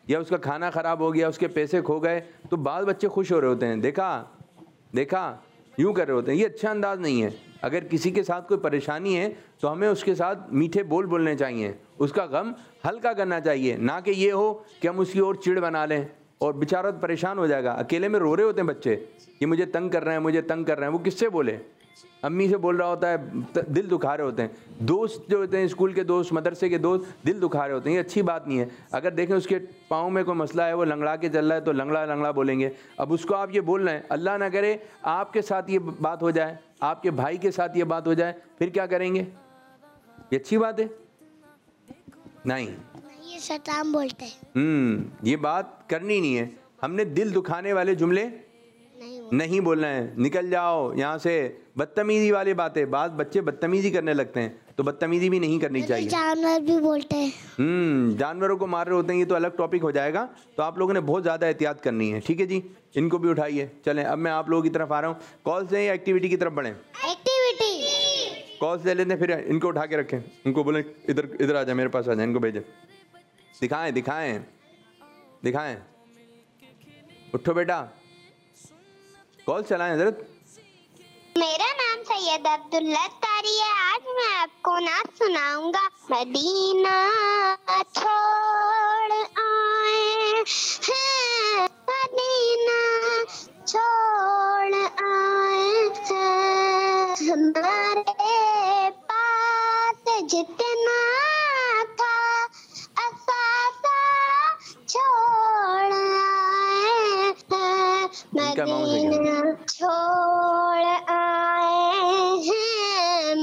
या उसका खाना ख़राब हो गया, उसके पैसे खो गए, तो बाद बच्चे खुश हो रहे होते हैं, देखा यूँ कर रहे होते हैं। ये अच्छा अंदाज नहीं है। अगर किसी के साथ कोई परेशानी है तो हमें उसके साथ मीठे बोल बोलने चाहिए, उसका गम हल्का करना चाहिए, ना कि ये हो कि हम उसकी और चिढ़ बना लें और बेचारा परेशान हो जाएगा। अकेले में रो रहे होते हैं बच्चे, ये मुझे तंग कर रहे हैं, मुझे तंग कर रहे हैं। वो किससे बोले? अम्मी से बोल रहा होता है, दिल दुखा रहे होते हैं। दोस्त जो होते हैं, स्कूल के दोस्त, मदरसे के दोस्त, दिल दुखा रहे होते हैं। ये अच्छी बात नहीं है। अगर देखें उसके पाँव में कोई मसला है, वो लंगड़ा के चल रहा है, तो लंगड़ा लंगड़ा बोलेंगे। अब उसको आप ये बोल रहे हैं, अल्लाह ना करे आपके साथ ये बात हो जाए, आपके भाई के साथ ये बात हो जाए, फिर क्या करेंगे? ये अच्छी बात है? नहीं, ये शैतान बोलते हैं। ये बात करनी नहीं है। हमने दिल दुखाने वाले जुमले नहीं बोलना है। निकल जाओ यहाँ से। बदतमीजी वाली बातें, बाद बच्चे बदतमीजी करने लगते हैं, तो बदतमीजी भी नहीं करनी चाहिए। जानवर भी बोलते हैं। जानवरों को मार रहे होते हैं, ये तो अलग टॉपिक हो जाएगा, तो आप लोगों ने बहुत ज़्यादा एहतियात करनी है। ठीक है जी, इनको भी उठाइए। चलें, अब मैं आप लोगों की तरफ आ रहा हूँ। कॉल से या एक्टिविटी की तरफ बढ़ें? एक्टिविटी। कॉल से लेते हैं, फिर इनको उठा के रखें, इनको बोलें इधर आ जाए, मेरे पास आ जाए, इनको भेजें। दिखाएं। उठो बेटा, कॉल चलाएं हजरत। मेरा नाम सैयद अब्दुल्ला तारी है। आज मैं आपको नात सुनाऊंगा। मदीना छोड़ आए हैं, मदीना छोड़ आए हैं, हमारे पास जितना था असासा छोड़ आए हैं, मदीना छोड़ आए हैं।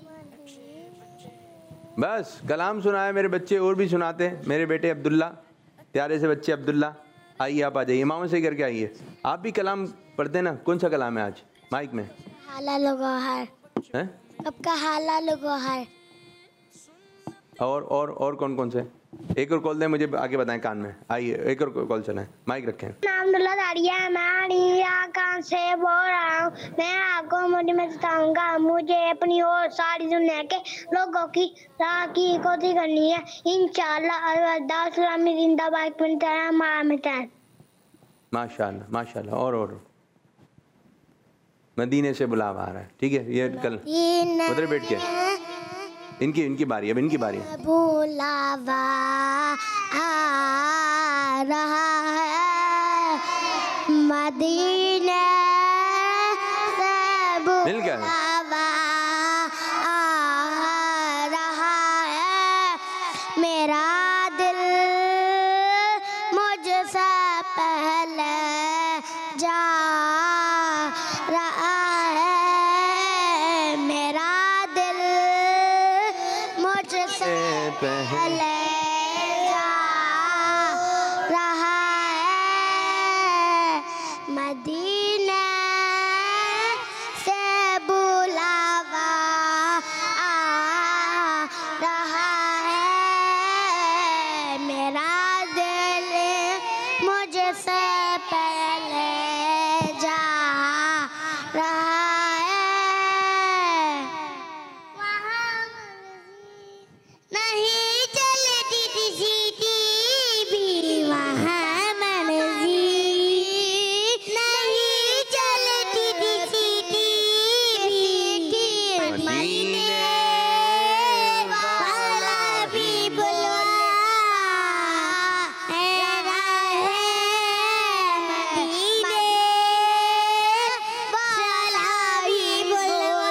बस कलाम सुनाए मेरे बच्चे, और भी सुनाते हैं। मेरे बेटे अब्दुल्ला, प्यारे से बच्चे अब्दुल्ला, आइए आप आ जाइए, इमामों से करके आइए। आप भी कलाम पढ़ते ना? कौन सा कलाम है आज माइक में? हालाल गोहर है आपका, हालाल गोहर। और कौन से? एक और कॉल दें, मुझे आगे बताएं कान में। आइए, एक और कॉल चलाएं, माइक रखें। अब्दुल्ला तारिया, मैं कान से बोल रहा हूँ। मैं आपको में बताऊंगा। मुझे अपनी और सारी दुनिया के लोगों की राह की कोशिश करनी है। इंशाअल्लाह जिंदाबाद। माशाअल्लाह माशाअल्लाह। और मदीने से बुलावा आ रहा है। ठीक है, ये कल उधर बैठ के इनकी बारी, अब इनकी बारी है। बुलावा आ रहा है, मदीने से बुलावा आ रहा है। मेरा दिल मुझसे पहले जा रहा है, मेरा दिल मुझसे पहले जा रहा है, मदीने से बुलावा आ रहा है। मेरा दिल मुझसे पहले जा रहा है। नहीं चलती किसी भी वहाँ मर्जी, नहीं चलती किसी की मदीने वाला भी बुलवा रहा है, मदीने वाला भी बुलवा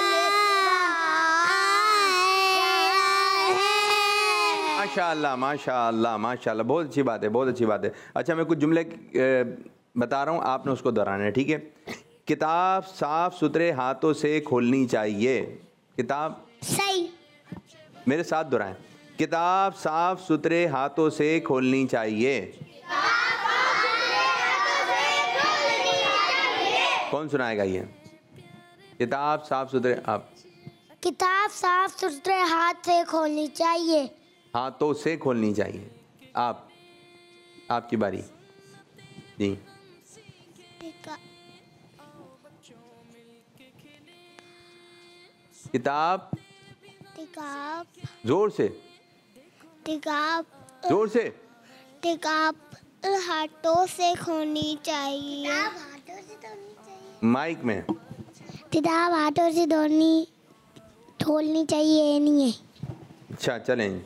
माशाअल्लाह माशाअल्लाह माशाअल्लाह, बहुत अच्छी बात है, बहुत अच्छी बात है। अच्छा, मैं कुछ जुमले बता रहा हूँ, आपने उसको दोहराना है। ठीक है? किताब साफ सुथरे हाथों से खोलनी चाहिए। किताब सही, मेरे साथ दोहराएं। किताब साफ सुथरे हाथों से खोलनी चाहिए। कौन सुनाएगा ये? किताब साफ सुथरे, आप। किताब साफ सुथरे हाथ से खोलनी चाहिए। हाथों से खोलनी चाहिए। आपकी बारी जी। किताब किताब जोर से, किताब जोर से। किताब हाथों से खोनी चाहिए। माइक में किताब हाथों से खोलनी चाहिए, ये नहीं है। अच्छा चलें।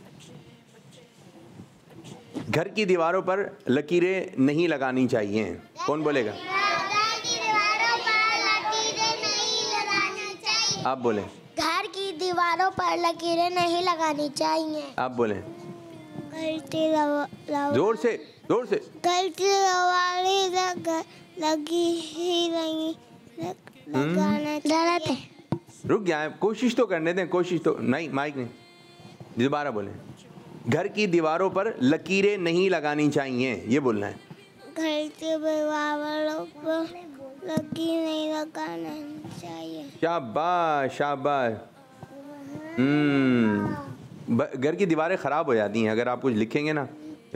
घर की दीवारों पर लकीरें नहीं लगानी चाहिए। कौन बोलेगा? आप बोले। घर की दीवारों पर लकीरें नहीं लगानी चाहिए। आप बोले। जोर से गलती लगी ही नहीं लगाना गलत है। रुक जाए, कोशिश तो करने दें, कोशिश तो नहीं। माइक नहीं, दोबारा बोले। घर की दीवारों पर लकीरें नहीं लगानी चाहिए, ये बोलना है। घर की दीवारों पर लकीर नहीं लगाना चाहिए। शाबाश शाबाश। घर की दीवारें ख़राब हो जाती हैं अगर आप कुछ लिखेंगे ना।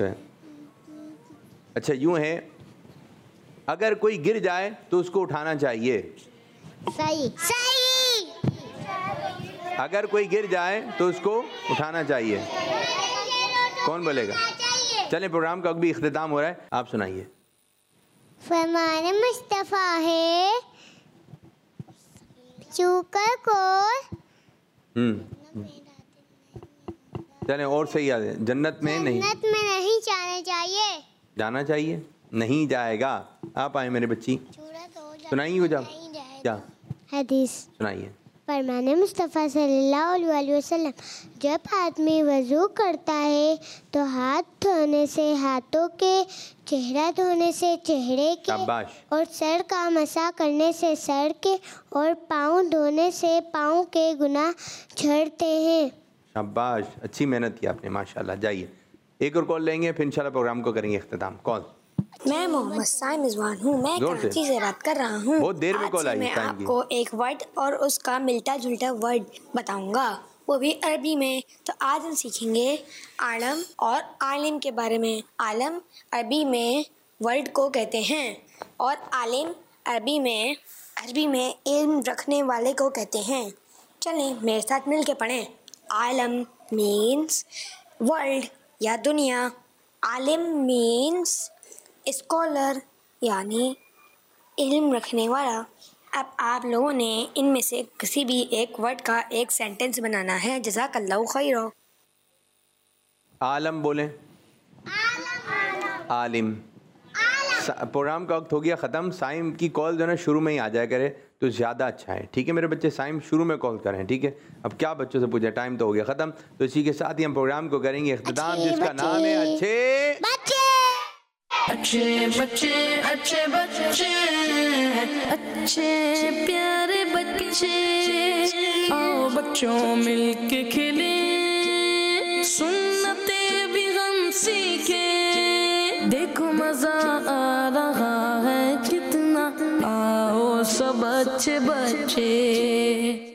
अच्छा यूँ है, अगर कोई गिर जाए तो उसको उठाना चाहिए। सही। अगर कोई गिर जाए तो उसको उठाना चाहिए। कौन बोलेगा? चलें, प्रोग्राम का भी इख्तिताम हो रहा है, आप सुनाइए। फरमाने मुस्तफ़ा है शुक्र को। चलें और सही याद है। जन्नत में नहीं जाना चाहिए, नहीं जाएगा। आप आए मेरे बच्ची, सुनाइए कुछ आप। क्या हदीस सुनाइए। फरमाने मुस्तफ़ा सल्लल्लाहु अलैहि वसल्लम, जब आदमी वज़ू करता है तो हाथ धोने से हाथों के, चेहरा धोने से चेहरे के, और सर का मसा करने से सर के, और पाँव धोने से पाँव के गुनाह झड़ते हैं। शाबाश, अच्छी मेहनत की आपने, माशाल्लाह। जाइए, एक और कॉल लेंगे, फिर इंशाल्लाह प्रोग्राम को करेंगे इख्तिताम। कॉल। मैं मोहम्मद साइम रिजवान हूँ, मैं कराची से बात कर रहा हूँ। बहुत देर में कॉल आई। मैं आपको एक वर्ड और उसका मिलता जुलता वर्ड बताऊंगा, वो भी अरबी में। तो आज हम सीखेंगे आलम और आलिम के बारे में। आलम अरबी में वर्ड को कहते हैं, और आलिम अरबी में इल्म रखने वाले को कहते हैं। चलें मेरे साथ मिल के पढ़ें। आलम मीन्स वर्ल्ड या दुनिया। आलिम मीन्स स्कॉलर यानी इल्म रखने वाला। अब आप लोगों ने इनमें से किसी भी एक वर्ड का एक सेंटेंस बनाना है। जज़ाकल्लाहु खैर। आलम बोलें। आलिम। प्रोग्राम का वक्त हो गया ख़त्म। साइम की कॉल जो है ना शुरू में ही आ जाया करे तो ज़्यादा अच्छा है, ठीक है मेरे बच्चे? साइम शुरू में कॉल करें, ठीक है? अब क्या बच्चों से पूछे, टाइम तो हो गया ख़त्म। तो इसी के साथ ही हम प्रोग्राम को करेंगे इख्तिताम, जिसका नाम है अच्छे बच्चे। अच्छे प्यारे बच्चे, आओ बच्चों मिलके खेले, सुन्नते भी हम सीखे, देखो मजा आ रहा है कितना, आओ सब अच्छे बच्चे।